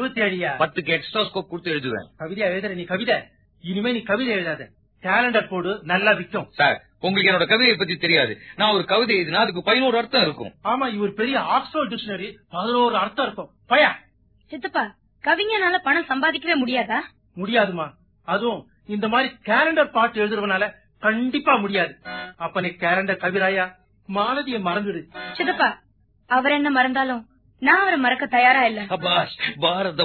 [SPEAKER 3] 27
[SPEAKER 1] 10க்கு எக்ஸ்ட்ரா ஸ்கோப் கொடுத்து எழுதுவேன்.
[SPEAKER 3] கவிதை எழுதுற நீ கவிதை. இனிமே நீ கவிதை எழுதாத, கேலண்டர் போடு, நல்லா விக்கும்.
[SPEAKER 1] சார், உங்களுக்கு என்னோட கவிதையை பத்தி தெரியாது. நான் ஒரு கவிதை எழுதினா அதுக்கு 11 அர்த்தம் இருக்கும்.
[SPEAKER 3] ஆமா, இவர் பெரிய ஆக்ஸ்போர்ட் டிக்ஷனரி, 11 அர்த்தம் இருக்கும். பயா
[SPEAKER 4] சித்தப்பா, கவிஞனால பணம் சம்பாதிக்கவே முடியாதா?
[SPEAKER 3] முடியாதுமா. அதுவும் இந்த மாதிரி கேலண்டர் பாட்டு எழுதுறவனால கண்டிப்பா முடியாது. அப்ப நீ கேலண்டர் கவிராயா, மாலதிய மறந்துடு.
[SPEAKER 4] சித்தப்பா, அவர் என்ன மறந்தாலும் நான் அவரை மறக்க தயாரா இல்ல.
[SPEAKER 1] பாரத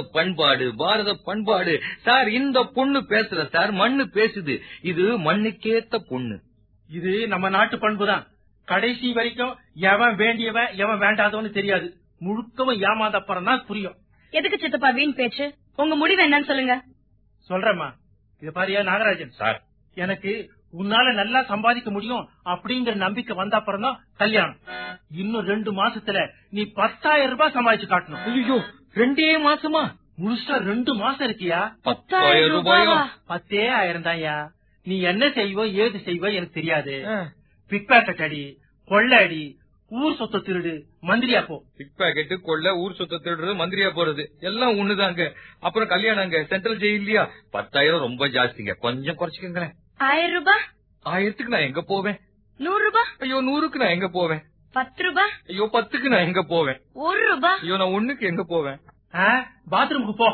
[SPEAKER 1] பண்பாடு சார். இந்த பொண்ணு பேசுற சார், மண்ணு பேசுது. இது மண்ணுக்கேத்த பொண்ணு.
[SPEAKER 3] இது நம்ம நாட்டு பண்புதான். கடைசி வரைக்கும் எவன் வேண்டியவன் எவன் வேண்டாதவன்னு தெரியாது. முழுக்கவும் ஏமாந்தப்பறம் தான் புரியும்.
[SPEAKER 4] எதுக்கு சித்தப்பா வீண் பேச்சு? உங்க முடிவு என்னன்னு சொல்லுங்க.
[SPEAKER 3] சொல்றேம்மா. இது பாரியா நாகராஜன்
[SPEAKER 1] சார்,
[SPEAKER 3] எனக்கு உன்னால நல்லா சம்பாதிக்க முடியும் அப்படிங்கிற நம்பிக்கை வந்த அப்புறம் தான் கல்யாணம். இன்னும் 2 மாசத்துல நீ 10,000 ரூபாய் சம்பாதிச்சு காட்டணும்.
[SPEAKER 1] ஐயோ, 2 மாசமா?
[SPEAKER 3] முழுசா 2 மாசம் இருக்கியா?
[SPEAKER 1] 10,000 ரூபாயா?
[SPEAKER 3] 10,000 தான்யா. நீ என்ன செய்வோ ஏது செய்வோ எனக்கு தெரியாது. பிக் பாக்கெட் அடி, கொள்ள அடி, ஊர் சொத்த திருடு, மந்திரியா போ.
[SPEAKER 1] பிக் பாக்கெட், கொள்ள, ஊர் சொத்த திருடுறது, மந்திரியா போறது எல்லாம் ஒண்ணுதாங்க. அப்புறம் கல்யாணங்க சென்ட்ரல் ஜெயிலியா? 10,000 ரொம்ப ஜாஸ்திங்க, கொஞ்சம் குறைச்சிக்கங்களேன்.
[SPEAKER 4] 1000 ரூபாய்?
[SPEAKER 1] 1000க்கு நான் எங்க போவேன்?
[SPEAKER 4] 100 ரூபாய்?
[SPEAKER 1] ஐயோ, 100க்கு நான் எங்க போவேன்?
[SPEAKER 4] 10 ரூபாய்?
[SPEAKER 1] ஐயோ, 10க்கு நான் எங்க போவேன்?
[SPEAKER 4] 1 ரூபாய்?
[SPEAKER 1] ஐயோ, நான் 1க்கு எங்க போவேன்?
[SPEAKER 3] பாத்ரூமுக்கு போ.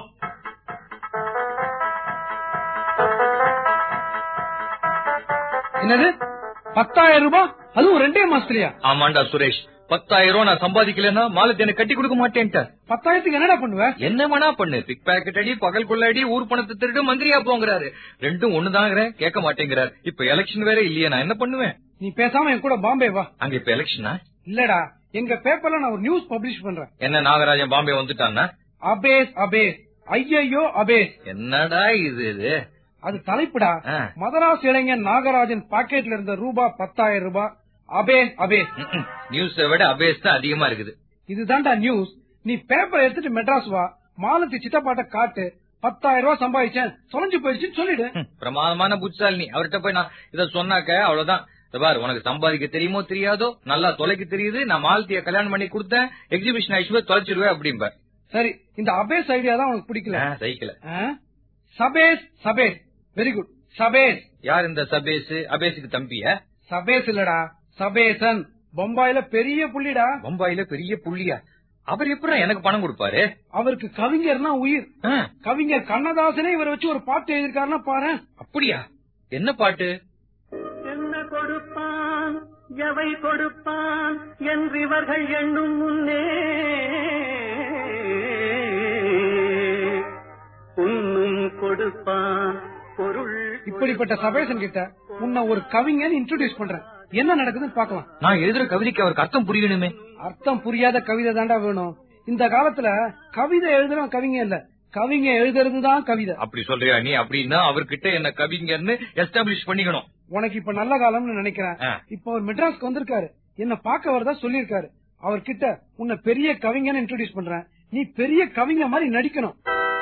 [SPEAKER 3] என்னது 10,000 ரூபாய்? அதுவும் 2 மாசத்துலயா?
[SPEAKER 1] ஆமாண்டா சுரேஷ், 10,000 நான் சம்பாதிக்கலன்னா மாலத்தி எனக்கு கட்டி கொடுக்க மாட்டேன்ட்ட.
[SPEAKER 3] 10,000க்கு என்னடா பண்ணுவ?
[SPEAKER 1] என்ன வேணா பண்ணு. பிக் பாக்கெட் அடி, பகல் கொள்ளடி, ஊர் பணத்தை திருடு, மந்திரியா போங்கிறாரு. ரெண்டும் ஒண்ணுதாங்கிற, கேட்க மாட்டேங்கிறார். இப்ப எலெக்ஷன் வேற இல்லையே, நான் என்ன பண்ணுவேன்?
[SPEAKER 3] நீ பேசாம என் கூட பாம்பே வா.
[SPEAKER 1] அங்க இப்ப எலெக்ஷனா?
[SPEAKER 3] இல்லடா,
[SPEAKER 5] எங்க பேப்பர்ல நான் ஒரு நியூஸ் பப்ளிஷ் பண்றேன்.
[SPEAKER 1] என்ன நாகராஜன் பாம்பே வந்துட்டான்னா?
[SPEAKER 5] அபேஸ் அபேஸ் ஐயோ அபேஸ்.
[SPEAKER 1] என்னடா இது?
[SPEAKER 5] அது தலைப்புடா. மதராஸ் இளைஞன் நாகராஜன் பாக்கெட்ல இருந்த ரூபாய் 10,000 அபேஸ் அபேஸ்.
[SPEAKER 1] நியூஸ் விட அபேஸ் தான் அதிகமா இருக்குது.
[SPEAKER 5] இதுதான்டா நியூஸ். நீ பேப்பர் எடுத்துட்டு மெட்ராஸ் வா, மாலத்தி சித்தப்பாட்ட காட்டு, 10,000 சம்பாதிச்சேன், தொலைஞ்சு போயிடுச்சுன்னு சொல்லிடு.
[SPEAKER 1] பிரமாதமான புட்சாலினி. அவர்கிட்ட போய் நான் இத சொன்னாக்க அவ்வளவுதான். பாரு, உனக்கு சம்பாதிக்க தெரியுமோ தெரியாதோ, நல்லா தொலைக்க தெரியுது, நான் மாலத்திய கல்யாணம் பண்ணி கொடுத்தேன், எக்ஸிபிஷன் ஆயிடுச்சு தொலைச்சிருவேன் அப்படிம்ப.
[SPEAKER 5] சரி, இந்த அபேஸ் ஐடியா தான் உனக்கு பிடிக்கல.
[SPEAKER 1] Cycle
[SPEAKER 5] Sabesh Sabesh. Very good. Sabesh.
[SPEAKER 1] யார் இந்த சபேஸ்? அபேஸுக்கு தம்பியா?
[SPEAKER 5] சபேஸ் இல்லடா, சபேசன். பொம்பாயில பெரிய புள்ளிடா.
[SPEAKER 1] பொம்பாயில பெரிய புள்ளியா? அவர் எப்படி எனக்கு பணம் கொடுப்பாரு?
[SPEAKER 5] அவருக்கு கவிஞர்னா உயிர். கவிஞர் கண்ணதாசனே இவரை வச்சு ஒரு பாட்டு எழுதிருக்காருன்னா பாரு.
[SPEAKER 1] அப்படியா? என்ன பாட்டு?
[SPEAKER 6] என்ன கொடுப்பான் எவை கொடுப்பான் என்று இவர்கள் எண்ணும் முன்னே உன்னும் கொடுப்பான் பொருள்.
[SPEAKER 5] இப்படிப்பட்ட சபேசன் கிட்ட உன்னை ஒரு கவிஞன் இன்ட்ரோடியூஸ் பண்றேன். என்ன நடக்குதுன்னு பாக்கலாம்.
[SPEAKER 1] நான் எழுதுற கவிதைக்கு அவருக்கு அர்த்தம் புரியணுமே.
[SPEAKER 5] அர்த்தம் புரியாத கவிதை தாண்டா வேணும். இந்த காலத்துல கவிதை எழுதுற கவிஞ இல்ல, கவிஞ எழுதுறதுதான் கவிதை.
[SPEAKER 1] அப்படி சொல்றியா நீ? அப்படின்னா அவர்கிட்ட என்ன கவிஞர்னு எஸ்டாப்ளிஷ் பண்ணிக்கணும்.
[SPEAKER 5] உனக்கு இப்ப நல்ல காலம்னு நினைக்கிறேன். இப்ப அவர் மெட்ராஸ்க்கு வந்திருக்காரு, என்ன பாக்க வரதா சொல்லிருக்காரு. அவர்கிட்ட உன்னை பெரிய கவிஞன்னு இன்ட்ரோடியூஸ் பண்றேன், நீ பெரிய கவிஞ மாதிரி நடிக்கணும்.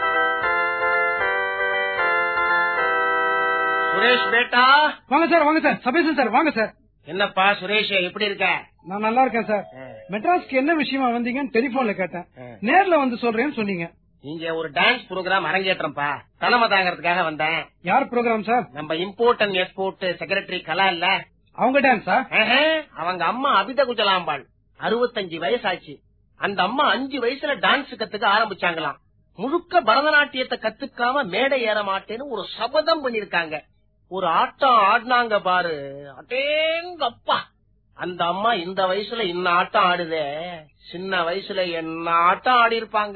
[SPEAKER 7] சுரேஷ் பேட்டா.
[SPEAKER 5] வாங்க சார், வாங்க சார். சபேசன் சார், வாங்க சார்.
[SPEAKER 7] என்னப்பா சுரேஷ், எப்படி இருக்க?
[SPEAKER 5] நான் நல்லா இருக்கேன் சார். மெட்ராஸ்க்கு என்ன விஷயமா வந்தீங்கன்னு டெலிபோன்ல கேட்டேன், நேர்ல வந்து சொல்றேன்னு சொன்னீங்க.
[SPEAKER 7] இங்க ஒரு டான்ஸ் ப்ரோக்ராம் அரங்கேற்றம்பா, தலைமை தாங்கறதுக்காக வந்தேன்.
[SPEAKER 5] யார் ப்ரோக்ராம் சார்?
[SPEAKER 7] நம்ம import and export secretary Kala இல்ல,
[SPEAKER 5] அவங்க டான்ஸா?
[SPEAKER 7] அவங்க அம்மா அபித குஜலாம்பாள், 65 வயசாச்சு. அந்த அம்மா 5 வயசுல டான்ஸ் கத்துக்க ஆரம்பிச்சாங்களாம். முழுக்க பரதநாட்டியத்தை கத்துக்காம மேடை ஏற மாட்டேன்னு ஒரு சபதம் பண்ணிருக்காங்க. ஒரு ஆட்டம் ஆடினாங்க பாரு, அடேங்கப்பா. அந்த அம்மா இந்த வயசுல இன்ன ஆட்டம் ஆடுதே, சின்ன வயசுல என்ன ஆட்டம் ஆடி இருப்பாங்க.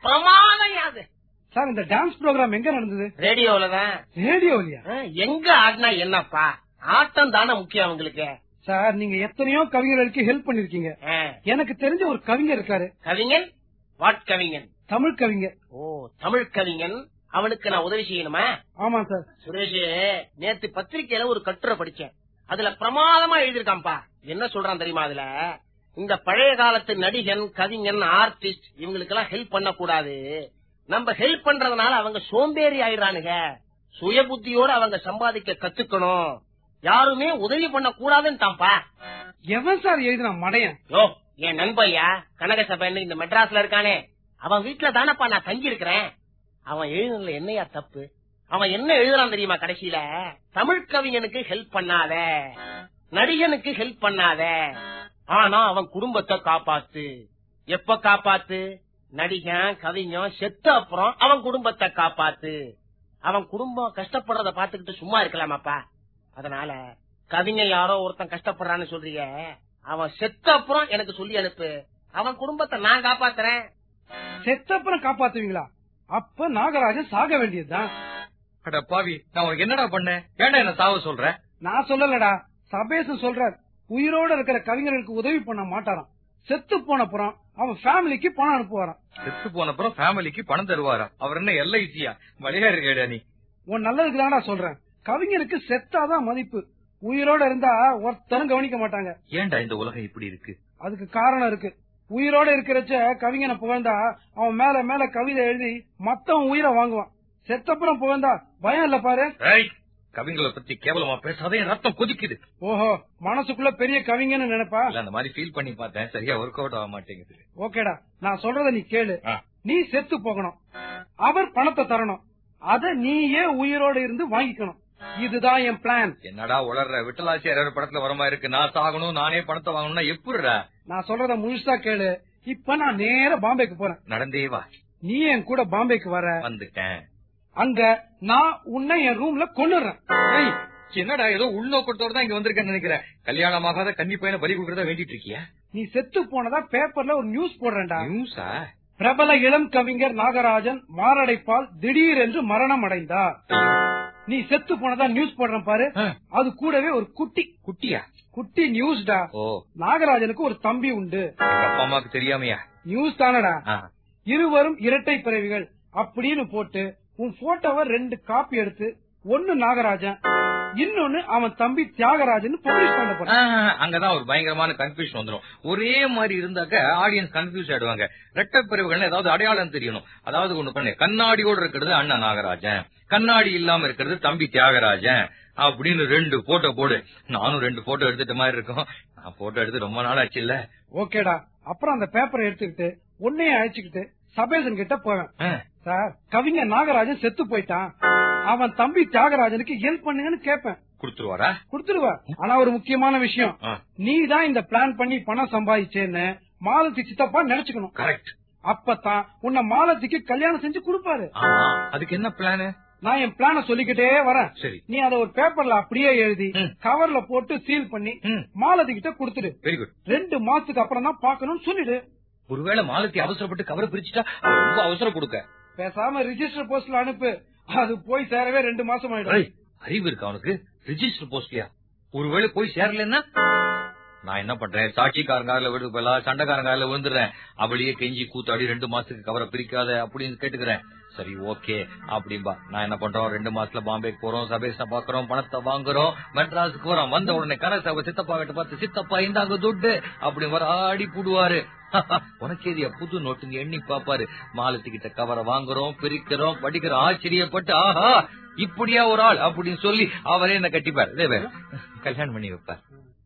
[SPEAKER 7] பிரமாதம்
[SPEAKER 5] சார். இந்த டான்ஸ் ப்ரோக்ராம் எங்க நடந்தது?
[SPEAKER 7] ரேடியோலதான்.
[SPEAKER 5] ரேடியோலயா?
[SPEAKER 7] எங்க ஆடினா என்னப்பா, ஆட்டம் தானே முக்கியம் அவங்களுக்கு.
[SPEAKER 5] சார், நீங்க எத்தனையோ கவிஞர்களுக்கு ஹெல்ப் பண்ணிருக்கீங்க. எனக்கு தெரிஞ்ச ஒரு கவிஞர் இருக்காரு.
[SPEAKER 7] கவிஞன்? வாட் கவிஞன்?
[SPEAKER 5] தமிழ் கவிஞர்.
[SPEAKER 7] ஓ, தமிழ் கவிஞன். அவனுக்கு நான் உதவி செய்யணுமா?
[SPEAKER 5] ஆமா சார்.
[SPEAKER 7] சுரேஷ், நேத்து பத்திரிக்கையில ஒரு கட்டுரை படிச்சேன், அதுல பிரமாதமா எழுதிருக்காம்பா. என்ன சொல்றான் தெரியுமா? அதுல இந்த பழைய காலத்து நடிகன், கவிஞன், ஆர்டிஸ்ட் இவங்களுக்கு எல்லாம் ஹெல்ப் பண்ண கூடாது, நம்ம ஹெல்ப் பண்றதுனால அவங்க சோம்பேறி ஆயிடுறானுங்க, சுய புத்தியோட அவங்க சம்பாதிக்க கத்துக்கணும், யாருமே உதவி பண்ண கூடாதுன்னு.
[SPEAKER 5] எவன் சார் எழுதினா மடையன்?
[SPEAKER 7] யோ, என் நண்பையா கனகசபைன்னு இந்த மெட்ராஸ்ல இருக்கானே, அவன் வீட்டுல தானப்பா நான் தங்கி இருக்கிறேன். அவன் எழுதுனதுல என்னையா தப்பு? அவன் என்ன எழுதுறான் தெரியுமா? கடைசியில தமிழ் கவிஞனுக்கு ஹெல்ப் பண்ணாத, நடிகனுக்கு ஹெல்ப் பண்ணாத, ஆனா அவன் குடும்பத்தை காப்பாத்து. எப்ப காப்பாத்து? நடிகன் கவிஞன் செத்த அப்புறம் அவன் குடும்பத்தை காப்பாத்து. அவன் குடும்பம் கஷ்டப்படுறத பாத்துக்கிட்டு சும்மா இருக்கலாமாப்பா? அதனால கவிஞன் யாரோ ஒருத்தன் கஷ்டப்படுறான்னு சொல்றீங்க, அவன் செத்த அப்புறம் எனக்கு சொல்லி அனுப்பு, அவன் குடும்பத்தை நான் காப்பாத்துறேன்.
[SPEAKER 5] செத்த அப்புறம் காப்பாத்துவீங்களா? அப்ப நாகராஜன் சாக வேண்டியதுதான்.
[SPEAKER 1] அட பாவி, நான் உனக்கு என்னடா பண்ணேன்? ஏன்டா என்ன சாவ சொல்ற?
[SPEAKER 5] நான் சொல்லலடா, சபேசன் சொல்றார். உயிரோட இருக்கிற கவிஞர்களுக்கு உதவி பண்ண மாட்டாராம், செத்து போன அப்புறம் அவன் ஃபேமிலிக்கு பணம் அனுப்புவாராம்.
[SPEAKER 1] செத்து போன அப்புறம் ஃபேமிலிக்கு பணம் தருவாரா? அவர் என்ன எல்ஐசியா? வழியா இருக்கா நீ?
[SPEAKER 5] உன் நல்லதுக்கு தான்டா சொல்றேன். கவிஞருக்கு செத்தாதான் மதிப்பு, உயிரோட இருந்தா ஒருத்தரும் கவனிக்க மாட்டாங்க.
[SPEAKER 1] ஏன்டா இந்த உலகம் இப்படி இருக்கு?
[SPEAKER 5] அதுக்கு காரணம் இருக்கு. உயிரோட இருக்கிறச்ச கவிஞனை புகழ்ந்தா அவன் மேல மேல கவிதை எழுதி மத்தவன் உயிரை வாங்குவான். செத்தப்புறம் புகழ்ந்தா பயம் இல்ல பாரு.
[SPEAKER 1] கவிஞர்களை பத்தி கேவலமா பேசாதே, ரத்தம் கொதிக்குது.
[SPEAKER 5] ஓஹோ, மனசுக்குள்ள பெரிய கவிஞன்னு நினைப்பா?
[SPEAKER 1] அந்த மாதிரி ஃபீல் பண்ணி பார்த்தேன், சரியா ஒர்க் அவுட் ஆக மாட்டேங்குது.
[SPEAKER 5] ஓகேடா, நான் சொல்றத நீ கேளு. நீ செத்து போகணும், அவர் பணத்தை தரணும், அத நீயே உயிரோட இருந்து வாங்கிக்கணும். இதுதான் என் பிளான்.
[SPEAKER 1] என்னடா உளர்ற? விட்டலாச்சியார் படத்துல வரமா இருக்கு, நான் சாகணும் நானே பணத்தை வாங்கணும்னா எப்படிடா?
[SPEAKER 5] நான் சொல்றத முழுசா கேளு. இப்ப நான் நேர பாம்பேக்கு போறேன்.
[SPEAKER 1] நடந்தே வா.
[SPEAKER 5] நீ என் கூட பாம்பேக்கு வர.
[SPEAKER 1] வந்துட்டேன்.
[SPEAKER 5] அங்க நான் உன்னை என் ரூம்ல கொன்னுறேன்.
[SPEAKER 1] என்னடா ஏதோ உள்நோக்கத்தோட தான் இங்க வந்திருக்கேன்னு நினைக்கிறேன். கல்யாணமாகாத கன்னி பையனை பலி கொடுக்கறதா வேண்டிட்டு இருக்கியா?
[SPEAKER 5] நீ செத்து போனதா பேப்பர்ல ஒரு நியூஸ் போடுறேன்டா.
[SPEAKER 1] நியூஸா?
[SPEAKER 5] பிரபல இளம் கவிஞர் நாகராஜன் மாரடைப்பால் திடீரென்று மரணம் அடைந்தார். நீ செத்து போனதா நியூஸ் போடுறேன் பாரு, அது கூடவே ஒரு குட்டி நியூஸ்டா. நாகராஜனுக்கு ஒரு தம்பி உண்டு.
[SPEAKER 1] அப்பா அம்மாக்கு தெரியாமையா?
[SPEAKER 5] நியூஸ் தானடா. இருவரும் இரட்டை பிறவிகள் அப்படின்னு போட்டு உன் போட்டோவை 2 காப்பி எடுத்து, ஒன்னு நாகராஜன், இன்னொன்னு அவன் தம்பி தியாகராஜன் பப்ளிஷ் பண்ண போறான்.
[SPEAKER 1] அங்கதான் ஒரு பயங்கரமான கன்ஃபியூஷன் வந்துடும். ஒரே மாதிரி இருந்தாக்க ஆடியன்ஸ் கன்ஃபியூஸ் ஆயிடுவாங்க. ரெட்டை பிரிவுகள் ஏதாவது அடையாளம் தெரியணும். அதாவது ஒண்ணு பண்ணு, கண்ணாடியோடு இருக்கிறது அண்ணன் நாகராஜன், கண்ணாடி இல்லாம இருக்கிறது தம்பி தியாகராஜன் அப்படின்னு 2 போட்டோ போடு. நானும் 2 போட்டோ எடுத்துட்ட மாதிரி இருக்கும். நான் போட்டோ எடுத்து ரொம்ப நாள் ஆச்சு இல்ல.
[SPEAKER 5] ஓகேடா. அப்புறம் அந்த பேப்பரை எடுத்துக்கிட்டு உன்னையே அழைச்சுக்கிட்டு சபேசன் கிட்ட போவேன். சார், கவிஞர் நாகராஜன் செத்து போயிட்டான், அவன் தம்பி தியாகராஜனுக்கு ஹெல்ப் பண்ணுங்கன்னு கேட்பேன்.
[SPEAKER 1] கொடுத்துருவாரா?
[SPEAKER 5] கொடுத்துருவா. ஆனா ஒரு முக்கியமான விஷயம், நீ தான் இந்த பிளான் பண்ணி பணம் சம்பாதிச்சேன்னு மாலதி சித்தப்பா நினைச்சுக்கணும்.
[SPEAKER 1] கரெக்ட்.
[SPEAKER 5] அப்பதான் உன்னை மாலதிக்கு கல்யாணம் செஞ்சு கொடுப்பாரு.
[SPEAKER 1] அதுக்கு என்ன பிளான்?
[SPEAKER 5] நான் என் பிளான சொல்லிக்கிட்டே வரேன்.
[SPEAKER 1] சரி,
[SPEAKER 5] நீ அதை ஒரு பேப்பர்ல அப்படியே எழுதி கவர்ல போட்டு சீல் பண்ணி மாலதி கிட்ட கொடுத்துடு.
[SPEAKER 1] Very good.
[SPEAKER 5] 2 மாசத்துக்கு அப்புறம் தான் பாக்கணும்னு சொல்லிடு.
[SPEAKER 1] ஒருவேளை மாலதி அவசரப்பட்டு கவரை பிரிச்சுட்டா ரொம்ப அவசரம் கொடுக்க.
[SPEAKER 5] பேசாம ரிஜிஸ்டர் போஸ்ட்ல அனுப்பு, அது போய் சேரவே 2 மாசம் ஆயிடும்.
[SPEAKER 1] அறிவு இருக்கு அவனுக்கு? ரிஜிஸ்டர் போஸ்ட்லயா? ஒருவேளை போய் சேரலன்னா நான் என்ன பண்றேன்? சாட்சிக்காரங்கால விழுது போல சண்டைக்காரங்கால விழுந்துடுறேன். அவளையே கெஞ்சி கூத்தாடி 2 மாசத்துக்கு கவரை பிரிக்காத அப்படின்னு கேட்டுக்கிறேன். சரி, ஓகே அப்படின்பா. நான் என்ன பண்றோம், 2 மாசத்துல பாம்பேக்கு போறோம், சபேஷ பாக்குறோம், பணத்தை வாங்குறோம், மெட்ராஸுக்கு வரோம். வந்த உடனே கனசாவை சித்தப்பா கிட்ட பார்த்து, சித்தப்பா இந்தாங்க துட்டு அப்படி வர ஆடி புடுவாரு. உனக்கேதியா புது நோட்டுங்க எண்ணி பாப்பாரு. மாலத்துக்கிட்ட கவரை வாங்குறோம், பிரிக்கிறோம், படிக்கிறோம். ஆச்சரியப்பட்டு ஆஹா இப்படியா ஒரு ஆள் அப்படின்னு சொல்லி அவரே என்ன கட்டிப்பார், கல்யாணம் பண்ணி வைப்பார்.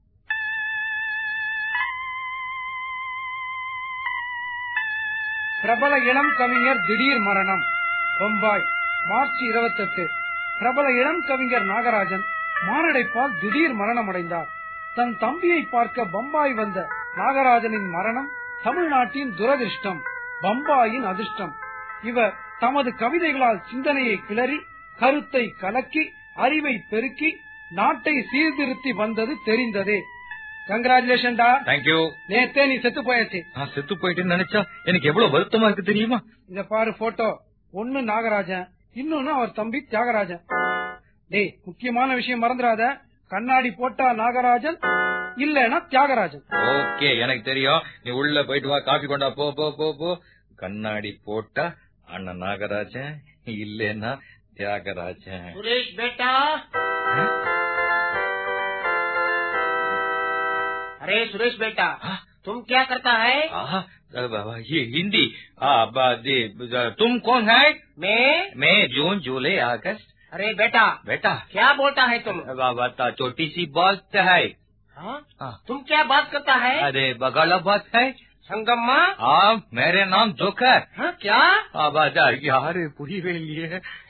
[SPEAKER 5] பிரபல இளம் கவிஞர் திடீர் மரணம். பம்பாய், மார்ச் 28. பிரபல இளம் கவிஞர் நாகராஜன் மாரடைப்பால் திடீர் மரணம் அடைந்தார். தன் தம்பியை பார்க்க பம்பாய் வந்த நாகராஜனின் மரணம் தமிழ்நாட்டின் துரதிர்ஷ்டம், பம்பாயின் அதிர்ஷ்டம். இவர் தமது கவிதைகளால் சிந்தனையை கிளறி, கருத்தை கலக்கி, அறிவை பெருக்கி, நாட்டை சீர்திருத்தி வந்தது தெரிந்ததே. கங்க்ராச்சுலேஷன் டா.
[SPEAKER 1] தேங்க்யூ.
[SPEAKER 5] நேத்தே நீ செத்து போயாச்சு.
[SPEAKER 1] நான் செத்து போயிட்டேன்னு நினைச்சா எனக்கு எவ்வளவு வருத்தமா இருக்கு தெரியுமா?
[SPEAKER 5] இத பாரு போட்டோ, ஒன்னு நாகராஜன், இன்னொன்னு அவர் தம்பி தியாகராஜன். டேய், முக்கியமான விஷயம் மறந்துடாத, கண்ணாடி போட்டா நாகராஜன், இல்லன்னா தியாகராஜன்.
[SPEAKER 1] ஓகே, எனக்கு தெரியும். நீ உள்ள போயிட்டு வா, காபி கொண்டா போ போ போ போ. கண்ணாடி போட்டா அண்ணன் நாகராஜன், இல்லன்னா தியாகராஜன்.
[SPEAKER 7] सुरेश बेटा, अरे सुरेश बेटा, तुम क्या करता है?
[SPEAKER 1] ये हिंदी. तुम कौन है? मैं जून जुलाई अगस्त.
[SPEAKER 7] अरे बेटा
[SPEAKER 1] बेटा
[SPEAKER 7] क्या बोलता है तुम?
[SPEAKER 1] छोटी सी बात है.
[SPEAKER 7] तुम क्या बात करता है?
[SPEAKER 1] अरे बगाला बात है.
[SPEAKER 7] संगम्मा.
[SPEAKER 1] हाँ, मेरे नाम जोकर.
[SPEAKER 7] क्या?
[SPEAKER 1] यार புரியவே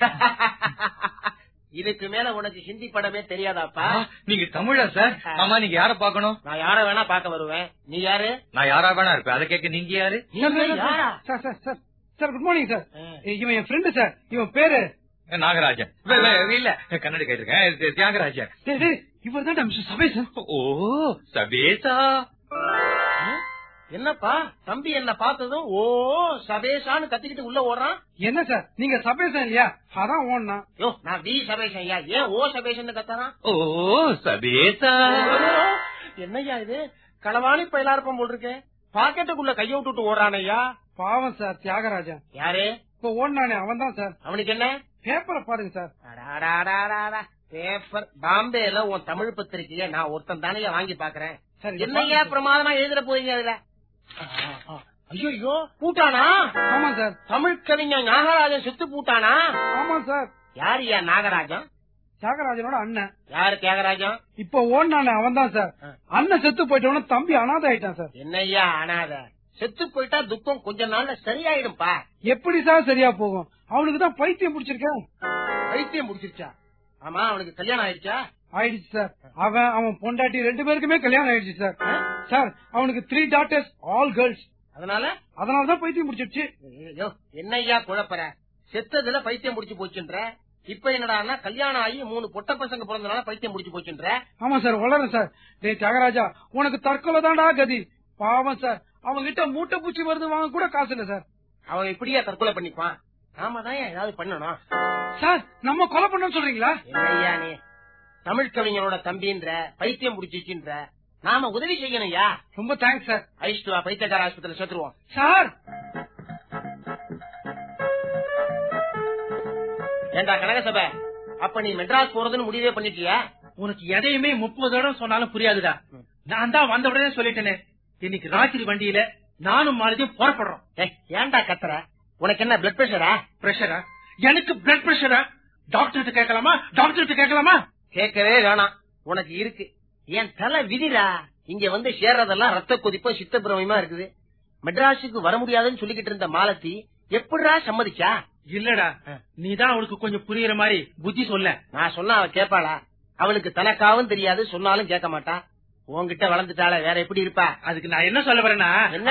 [SPEAKER 7] இதுக்கு மேல உனக்கு ஹிந்தி படமே தெரியாதாப்பா?
[SPEAKER 1] நீங்க தமிழா சார்? ஆமா. நீங்க யார பாக்கணும்?
[SPEAKER 7] நான் யார வேணா பாக்க வருவேன். நீ யாரு?
[SPEAKER 1] நான் யாரா வேணா இருப்பேன். அதை கேட்க நீங்க யாரு?
[SPEAKER 5] Sir good morning sir. இவன் என் ஃப்ரெண்டு சார். இவன் பேரு
[SPEAKER 1] நாகராஜன். இல்ல, கன்னட கேட்டிருக்கேன். தியாகராஜன்.
[SPEAKER 5] இவர் தான் மிஸ்டர் சபேசன்.
[SPEAKER 1] ஓ, சபேசா.
[SPEAKER 7] என்னப்பா தம்பி என்ன பார்த்ததும் ஓ சபேஷான்னு கத்திக்கிட்டு உள்ள ஓடுறான்?
[SPEAKER 5] என்ன சார், நீங்க சபேசன் இல்லையா? அதான் ஓடுனா.
[SPEAKER 7] யோ, நான் வி சபேஷன். ஏன் ஓ சபேஷன் கத்துறான்?
[SPEAKER 1] ஓ சபேசா.
[SPEAKER 7] என்னய்யா இது, களவாணி பயிலா இருப்போம் போல் இருக்கே. பாக்கெட்டுக்குள்ள கைய விட்டுட்டு ஓடுறானையா.
[SPEAKER 5] பாவம் சார் தியாகராஜன்.
[SPEAKER 7] யாரு
[SPEAKER 5] இப்ப ஓடுனானே அவன் தான் சார்.
[SPEAKER 7] அவனுக்கு என்ன?
[SPEAKER 5] பேப்பரை பாருங்க சார்.
[SPEAKER 7] பேப்பர் பாம்பேல உன் தமிழ் பத்திரிக்கைய நான் ஒருத்தன் தானே வாங்கி பாக்குறேன். என்னையா பிரமாதமா எழுதுற போறீங்க அதுல? ஐயோ, பூட்டானா?
[SPEAKER 5] ஆமா சார்.
[SPEAKER 7] தமிழ் கவிஞர் நாகராஜன் செத்து பூட்டானா?
[SPEAKER 5] ஆமா சார்.
[SPEAKER 7] யாருயா நாகராஜன்?
[SPEAKER 5] தியாகராஜனோட அண்ணன்.
[SPEAKER 7] யாரு தியாகராஜன்?
[SPEAKER 5] இப்ப ஓடுனானே அவன் தான் சார். அண்ணன் செத்து போயிட்டவன தம்பி அனாதை ஆயிட்டான் சார்.
[SPEAKER 7] என்னய்யா அனாதை? செத்து போயிட்டா துக்கம் கொஞ்ச நாள்ல சரியாயிடும்பா.
[SPEAKER 5] எப்படி சார் சரியா போகும்? அவனுக்கு தான் பைத்தியம் முடிச்சிருக்கேன்.
[SPEAKER 7] பைத்தியம் முடிச்சிருச்சா? ஆமா, அவனுக்கு கல்யாணம் ஆயிடுச்சா?
[SPEAKER 5] ஆயிடுச்சு சார். அவன் பொண்டாட்டி 2 பேருக்குமே கல்யாணம் ஆயிடுச்சு சார். சார், அவனுக்கு 3 daughters, all girls. அதனாலதான் பைத்தியம் முடிச்சிருச்சு.
[SPEAKER 7] என்னய்யா குழப்பற? செத்ததுல பைத்தியம் முடிச்சு போச்சுன்ற, இப்ப என்னடா கல்யாணம் ஆகி 3 பொட்ட பசங்க பிறந்தனால பைத்தியம் முடிச்சு போச்சுன்ற?
[SPEAKER 5] ஆமா சார், வளரும் சார். டேய் தியாகராஜா, உனக்கு தற்கொலை தான்டா கதி. பாவம் சார், அவங்க கிட்ட மூட்டை பூச்சி மருந்து வாங்க கூட காசு இல்ல சார்.
[SPEAKER 7] அவன் இப்படியா தற்கொலை பண்ணிப்பான்? நாம தான் ஏதாவது பண்ணணும்.
[SPEAKER 5] சார் நம்ம கொலை பண்ணோம்னு சொல்றீங்களா?
[SPEAKER 7] என்னையா நீ தமிழ் கவிஞனோட தம்பின்ற பைத்தியம் புடிச்சிச்சுன்ற நாம உதவி செய்யணும்யா.
[SPEAKER 5] ரொம்ப தேங்க்ஸ் சார்.
[SPEAKER 7] ஐஷ்டுவா பைத்தியக்கார ஆஸ்பத்திரியில சேர்த்துருவோம்.
[SPEAKER 5] சார்
[SPEAKER 7] ஏண்டா கனகசபை, அப்ப நீ மெட்ராஸ் போறதுன்னு முடிவே பண்ணிட்டியா?
[SPEAKER 3] உனக்கு எதையுமே 30 தடவை சொன்னாலும் புரியாதுடா. நான் தான் வந்த உடனே சொல்லிட்டேனே, இன்னைக்கு ராத்திரி வண்டியில நானும் மாலதியும் புறப்படுறோம்.
[SPEAKER 7] ஏன்டா கத்துற? உனக்கு என்ன பிளட் பிரஷரா?
[SPEAKER 3] பிரஷரா? எனக்கு பிளட் பிரஷரா? டாக்டர் கேட்கலாமா? டாக்டர் கேட்கலாமா?
[SPEAKER 7] கேட்கவே வேணாம், உனக்கு இருக்கு. என் தலை விதிரா. இங்க வந்து சேர்றதெல்லாம் ரத்த கொதிப்போ சித்த பிரமயமா இருக்குது. மெட்ராஸுக்கு வர முடியாதுன்னு சொல்லிக்கிட்டு இருந்த மாலதி எப்படிடா சம்மதிச்சா?
[SPEAKER 3] இல்லடா, நீதான் அவளுக்கு கொஞ்சம் புரியுற மாதிரி புத்தி சொல்ல.
[SPEAKER 7] நான் சொன்னா அவ கேட்பாளா? அவளுக்கு தனக்காவும் தெரியாது, சொன்னாலும் கேட்க மாட்டா. உன்கிட்ட வளர்ந்துட்டாள, வேற எப்படி இருப்பா?
[SPEAKER 3] அதுக்கு நான் என்ன சொல்ல வரேன்னா,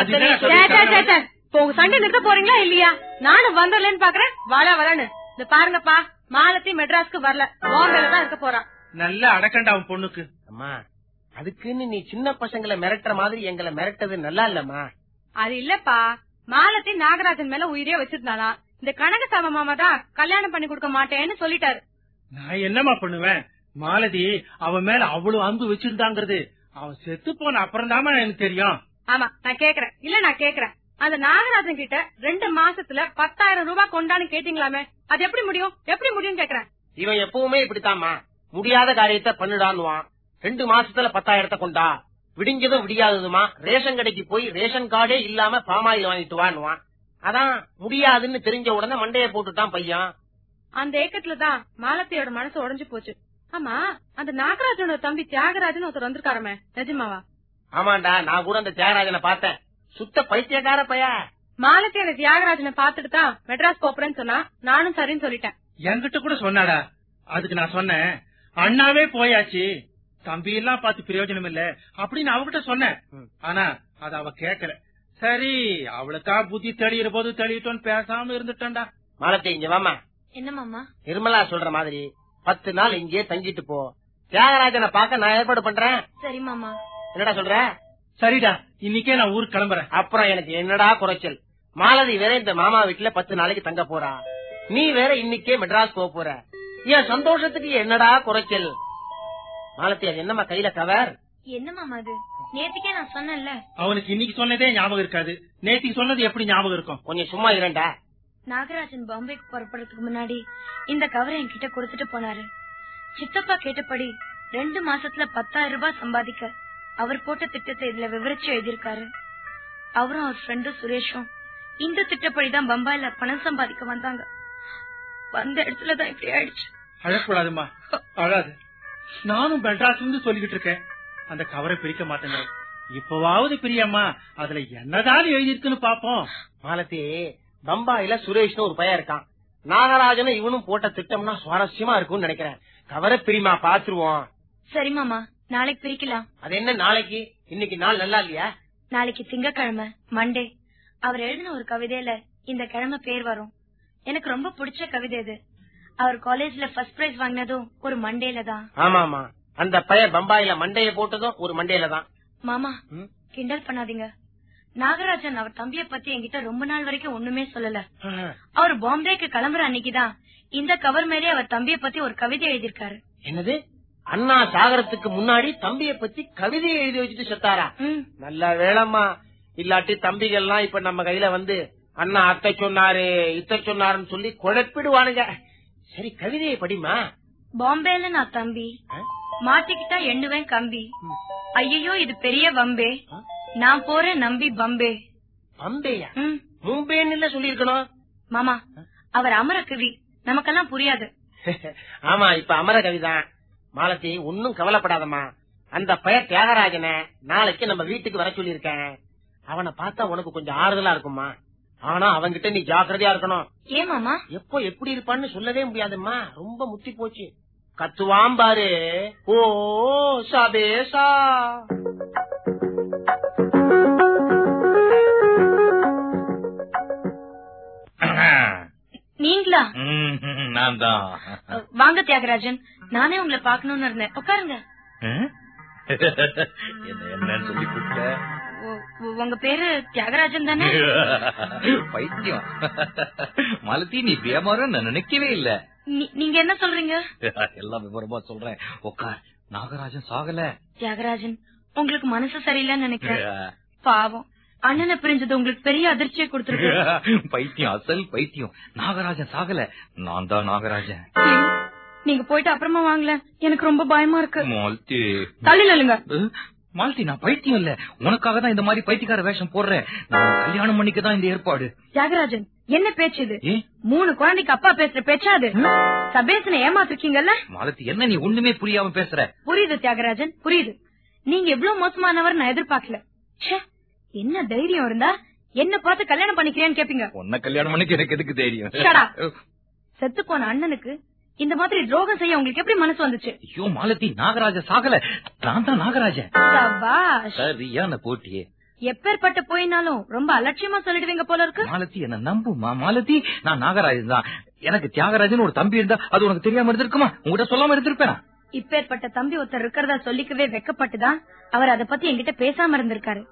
[SPEAKER 4] உங்க சண்டை நிறுத்த போறீங்களா இல்லையா? நானும் வந்துடலன்னு பாக்குறேன். வரான்னு இந்த பாருங்கப்பா, மாலதி மெட்ராஸ்க்கு வரல, பாம்பேல தான் இருக்க போறான்.
[SPEAKER 3] நல்ல அடக்கண்டா அவன் பொண்ணுக்கு.
[SPEAKER 7] அம்மா, அதுக்குன்னு நீ சின்ன பசங்களை மிரட்டுற மாதிரி எங்களை மிரட்டது நல்லா இல்லம்மா.
[SPEAKER 4] அது இல்லப்பா, மாலதி நாகராஜன் மேல உயிரே வச்சிருந்தானா, இந்த கனகசாமி மாமா தான் கல்யாணம் பண்ணி கொடுக்க மாட்டேன்னு சொல்லிட்டாரு.
[SPEAKER 3] நான் என்னமா பண்ணுவேன்? மாலதி அவன் மேல அவ்வளவு அன்பு வச்சிருந்தாங்கிறது அவன் செத்து போன அப்புறம் தான் எனக்கு தெரியும்.
[SPEAKER 4] ஆமா, நான் கேக்குறேன். இல்ல நான் கேக்குறேன், அந்த நாகராஜன் கிட்ட 2 மாசத்துல 10,000 ரூபாய் கொண்டான்னு கேட்டீங்களாமே, அது எப்படி முடியும்? எப்படி முடியும் கேக்குறேன்.
[SPEAKER 7] இவன் எப்பவுமே இப்படித்தாம்மா, முடியாத காரியத்தை பண்ணுடான்னுவான். 2 மாசத்துல 10,000 கொண்டா, விடிஞ்சதும் விடியாததுமா ரேஷன் கடைக்கு போய் ரேஷன் கார்டே இல்லாம பாமாயில் வாங்கிட்டு வான்னுவான். அதான் முடியாதுன்னு தெரிஞ்ச உடனே மண்டைய போட்டுட்டான் பையன்.
[SPEAKER 4] அந்த ஏக்கத்துலதான் மாலத்தியோட மனசு உடைஞ்சு போச்சு. ஆமா, அந்த நாகராஜனோட தம்பி தியாகராஜன் ஒருத்தர் வந்திருக்காரமே, நிஜமாவா?
[SPEAKER 7] ஆமாண்டா, நான் கூட அந்த தியாகராஜனை பார்த்தேன். சுத்த பைத்தியக்கார பைய.
[SPEAKER 4] மாலத்தி அந்த தியாகராஜனை பாத்துட்டு தான் மெட்ராஸ் போறேன்னு சொன்னா, நானும் சரின்னு சொல்லிட்டேன்.
[SPEAKER 3] என்கிட்ட கூட சொன்னாடா. அதுக்கு நான் சொன்னேன், அண்ணாவே போயாச்சு, தம்பி எல்லாம் பார்த்து பிரயோஜனம் இல்ல அப்படின்னு அவகிட்ட சொன்னேன். ஆனா அது அவ கேட்கல. சரி, அவளுக்கா புத்தி தெளிகிற போது தெளியட்டோன்னு பேசாம இருந்துட்டா.
[SPEAKER 7] மாலத்தி, இங்க வாமா.
[SPEAKER 4] என்ன மாமா?
[SPEAKER 7] நிர்மலா சொல்ற மாதிரி 10 நாள் இங்கே தங்கிட்டு போ. தியாகராஜனை பார்க்க நான் ஏற்பாடு பண்றேன்.
[SPEAKER 4] சரி மாமா.
[SPEAKER 7] என்னடா சொல்ற?
[SPEAKER 3] சரிடா, இன்னைக்கே நான் ஊருக்கு கிளம்புறேன்.
[SPEAKER 7] அப்புறம் எனக்கு என்னடா குறைச்சல்? மாலதி வேற இந்த மாமா வீட்டுல 10 நாளைக்கு தங்க போறா, நீ வேற இன்னைக்கே மெட்ராஸ் போக போற. என் சந்தோஷத்துக்கு என்னடா குறைச்சல்? மாலத்தி, அது என்னமா கையில கவர்?
[SPEAKER 4] என்ன மாமா அது? நேத்துக்கே நான் சொன்னேன்ல.
[SPEAKER 3] அவனுக்கு இன்னைக்கு சொன்னதே ஞாபகம் இருக்காது, நேற்றுக்கு சொன்னது எப்படி ஞாபகம் இருக்கும்?
[SPEAKER 7] கொஞ்சம் சும்மா இரண்டா.
[SPEAKER 4] நாகராஜன் பாம்பேக்கு புறப்படுறதுக்கு முன்னாடி இந்த கவரை என்கிட்ட கொடுத்துட்டு போனாரு. சித்தப்பா கேட்டபடி 2 மாசத்துல 10,000 ரூபாய் சம்பாதிக்க அவர் போட்ட திட்டத்தை இதுல விவரிச்சு எழுதியிருக்காரு. அவரும் அவர் ஃப்ரெண்டும் சுரேஷும் இந்த திட்டப்படிதான் பம்பாயில பணம் சம்பாதிக்க வந்தாங்க. வந்த இடத்துலதான் இப்படி ஆயிடுச்சு.
[SPEAKER 3] அழக்கூடாதுமா, அழாது. நானும் மெட்ராஸ்ல இருந்து சொல்லிக்கிட்டு இருக்கேன், அந்த கவரை பிரிக்க மாட்டேங்க. இப்பவாவது பிரியம்மா, அதுல என்னதான் எழுதிருக்குன்னு பாப்போம்.
[SPEAKER 7] மாலத்தி, பம்பாயில சுரேஷ்னு ஒரு பையன் இருக்கான். நாகராஜனும் இவனும் போட்ட திட்டம்னா சுவாரஸ்யமா இருக்கும்னு நினைக்கிறேன். கவரை பிரிமா, பாத்துருவோம்.
[SPEAKER 4] சரி மாமா, நாளைக்கு பிரிக்கலாம்.
[SPEAKER 7] அது என்ன நாளைக்கு? இன்னைக்கு நாள் நல்லா இல்லையா?
[SPEAKER 4] நாளைக்கு திங்கக்கிழமை, மண்டே. அவர் எழுதின ஒரு கவிதையில இந்த கிழமை பேர் வரும். எனக்கு ரொம்ப பிடிச்ச கவிதை இது. அவர் காலேஜ்ல ஃபர்ஸ்ட் பிரைஸ் வாங்கினதும் ஒரு மண்டேல தான்.
[SPEAKER 7] ஆமா, அந்த பையன் பம்பாயில மண்டைய போட்டதும் ஒரு மண்டேல தான்.
[SPEAKER 4] மாமா, கிண்டல் பண்ணாதீங்க. நாகராஜன் அவர் தம்பிய பத்தி என்கிட்ட ரொம்ப நாள் வரைக்கும் ஒண்ணுமே சொல்லல. அவர் பாம்பேக்கு கிளம்புற அன்னைக்குதான் இந்த கவர் மேலே அவர் தம்பிய பத்தி ஒரு கவிதை எழுதியிருக்காரு.
[SPEAKER 7] என்னது? அண்ணா சாகரத்துக்கு முன்னாடி தம்பிய பத்தி கவிதையை எழுதி வச்சுட்டு செத்தாரா? நல்ல வேளம்மா, இல்லாட்டி தம்பிகள்லாம் இப்ப நம்ம கையில வந்து அண்ணா அத்தை சொன்னாரு இத்த சொன்னாருன்னு சொல்லி குழப்பிடுவானுங்க. சரி, கவிதையை படிமா.
[SPEAKER 4] பாம்பேல நான் தம்பி, மாட்டிக்கிட்டா எண்ணுவேன் கம்பி, ஐயோ இது பெரிய வம்பே, நான் போறேன் நம்பி பம்பே.
[SPEAKER 7] பம்பேயா? மும்பேன்னு சொல்லி இருக்கணும்.
[SPEAKER 4] மாமா, அவர் அமர கவி, நமக்கெல்லாம் புரியாது.
[SPEAKER 7] ஆமா, இப்ப அமர கவிதான். மாலத்தி, ஒன்னும் கவலைப்படாதம்மா. அந்த பையன் தியாகராஜனை நாளைக்கு நம்ம வீட்டுக்கு வர சொல்லி இருக்கேன். அவனை பார்த்தா உனக்கு கொஞ்சம் ஆறுதலா இருக்குமா? ஆனா அவன்கிட்ட நீ ஜாக்கிரதையா இருக்கணும்.
[SPEAKER 4] ஏன் மாமா?
[SPEAKER 7] எப்போ எப்படி இருப்பான்னு சொல்லவே முடியாதும்மா, ரொம்ப முத்தி போச்சு. கத்துவாம் பாரு, ஓ சபேசா.
[SPEAKER 4] நீங்களா?
[SPEAKER 1] நான் தான்.
[SPEAKER 4] வாங்க தியாகராஜன், நானே உங்களை பாக்கணும்னு இருந்தேன். உட்காருங்க.
[SPEAKER 1] என்னன்னு சொல்லி கூப்பிட்ட?
[SPEAKER 4] உங்க பேரு தியாகராஜன் தானே?
[SPEAKER 1] பைத்தியம் மாலதி, நீ பேமாறும் நான் நினைக்கவே இல்ல.
[SPEAKER 4] நீங்க என்ன சொல்றீங்க?
[SPEAKER 1] எல்லாம் விவரமா சொல்றேன். உட்கார். நாகராஜன் சாகல.
[SPEAKER 4] தியாகராஜன், உங்களுக்கு மனசு சரியில்லைன்னு நினைக்கிறேன். பாவம், அண்ணனை பிரிஞ்சது உங்களுக்கு பெரிய அதிர்ச்சியை கொடுத்துருக்கு.
[SPEAKER 1] பைத்தியம், அசல் பைத்தியம். நாகராஜன் சாகல, நான் தான் நாகராஜன்.
[SPEAKER 4] நீங்க போயிட்டு அப்புறமா வாங்கல, எனக்கு ரொம்ப பயமா இருக்கு.
[SPEAKER 1] மாலதி
[SPEAKER 4] தள்ளிலங்க.
[SPEAKER 1] மாலதி, நான் பைத்தியம் இல்ல, உனக்காக தான் இந்த மாதிரி பைத்தியக்கார வேஷம் போடுறேன். நான் கல்யாணம் பண்ணிக்கதான் இந்த ஏற்பாடு.
[SPEAKER 4] தியாகராஜன், என்ன பேச்சு இது? 3 குழந்தைக்கு அப்பா பேசுற பேச்சா அது? சபேசனை ஏமாத்திருக்கீங்கல்ல?
[SPEAKER 1] மாலதி, என்ன நீ ஒண்ணுமே புரியாம பேசுற?
[SPEAKER 4] புரியுது தியாகராஜன், புரியுது. நீங்க எவ்வளவு மோசமானவர் நான் எதிர்பார்க்கல. என்ன தைரியம் இருந்தா என்ன பார்த்து கல்யாணம் பண்ணிக்கிறேன்னு கேப்பீங்க?
[SPEAKER 1] உன்ன கல்யாணம் பண்ணிக்க எனக்கு எதுக்கு தைரியம்?
[SPEAKER 4] செத்து போன அண்ணனுக்கு இந்த மாதிரி துரோகம் செய்ய உங்களுக்கு எப்படி மனசு வந்துச்சு?
[SPEAKER 1] ஐயோ மாலதி, நாகராஜ சாகல, நான் தான் நாகராஜன். சரியான போட்டியே.
[SPEAKER 4] எப்பேற்பட்ட போயினாலும் ரொம்ப அலட்சியமா சொல்லிடுவீங்க போல இருக்கு.
[SPEAKER 1] மாலதி, என்ன நம்புமா மாலதி, நான் நாகராஜன் தான். எனக்கு தியாகராஜன் ஒரு தம்பி இருந்தா அது உனக்கு தெரியாம இருந்திருக்குமா? உங்ககிட்ட சொல்லாம இருந்திருப்பேன்.
[SPEAKER 4] இப்பேற்பட்ட தம்பி ஒருத்தர் இருக்கிறதா சொல்லிக்கவே வெக்கப்பட்டுதான் அவர் அதை பத்தி என்கிட்ட பேசாம இருந்திருக்காரு.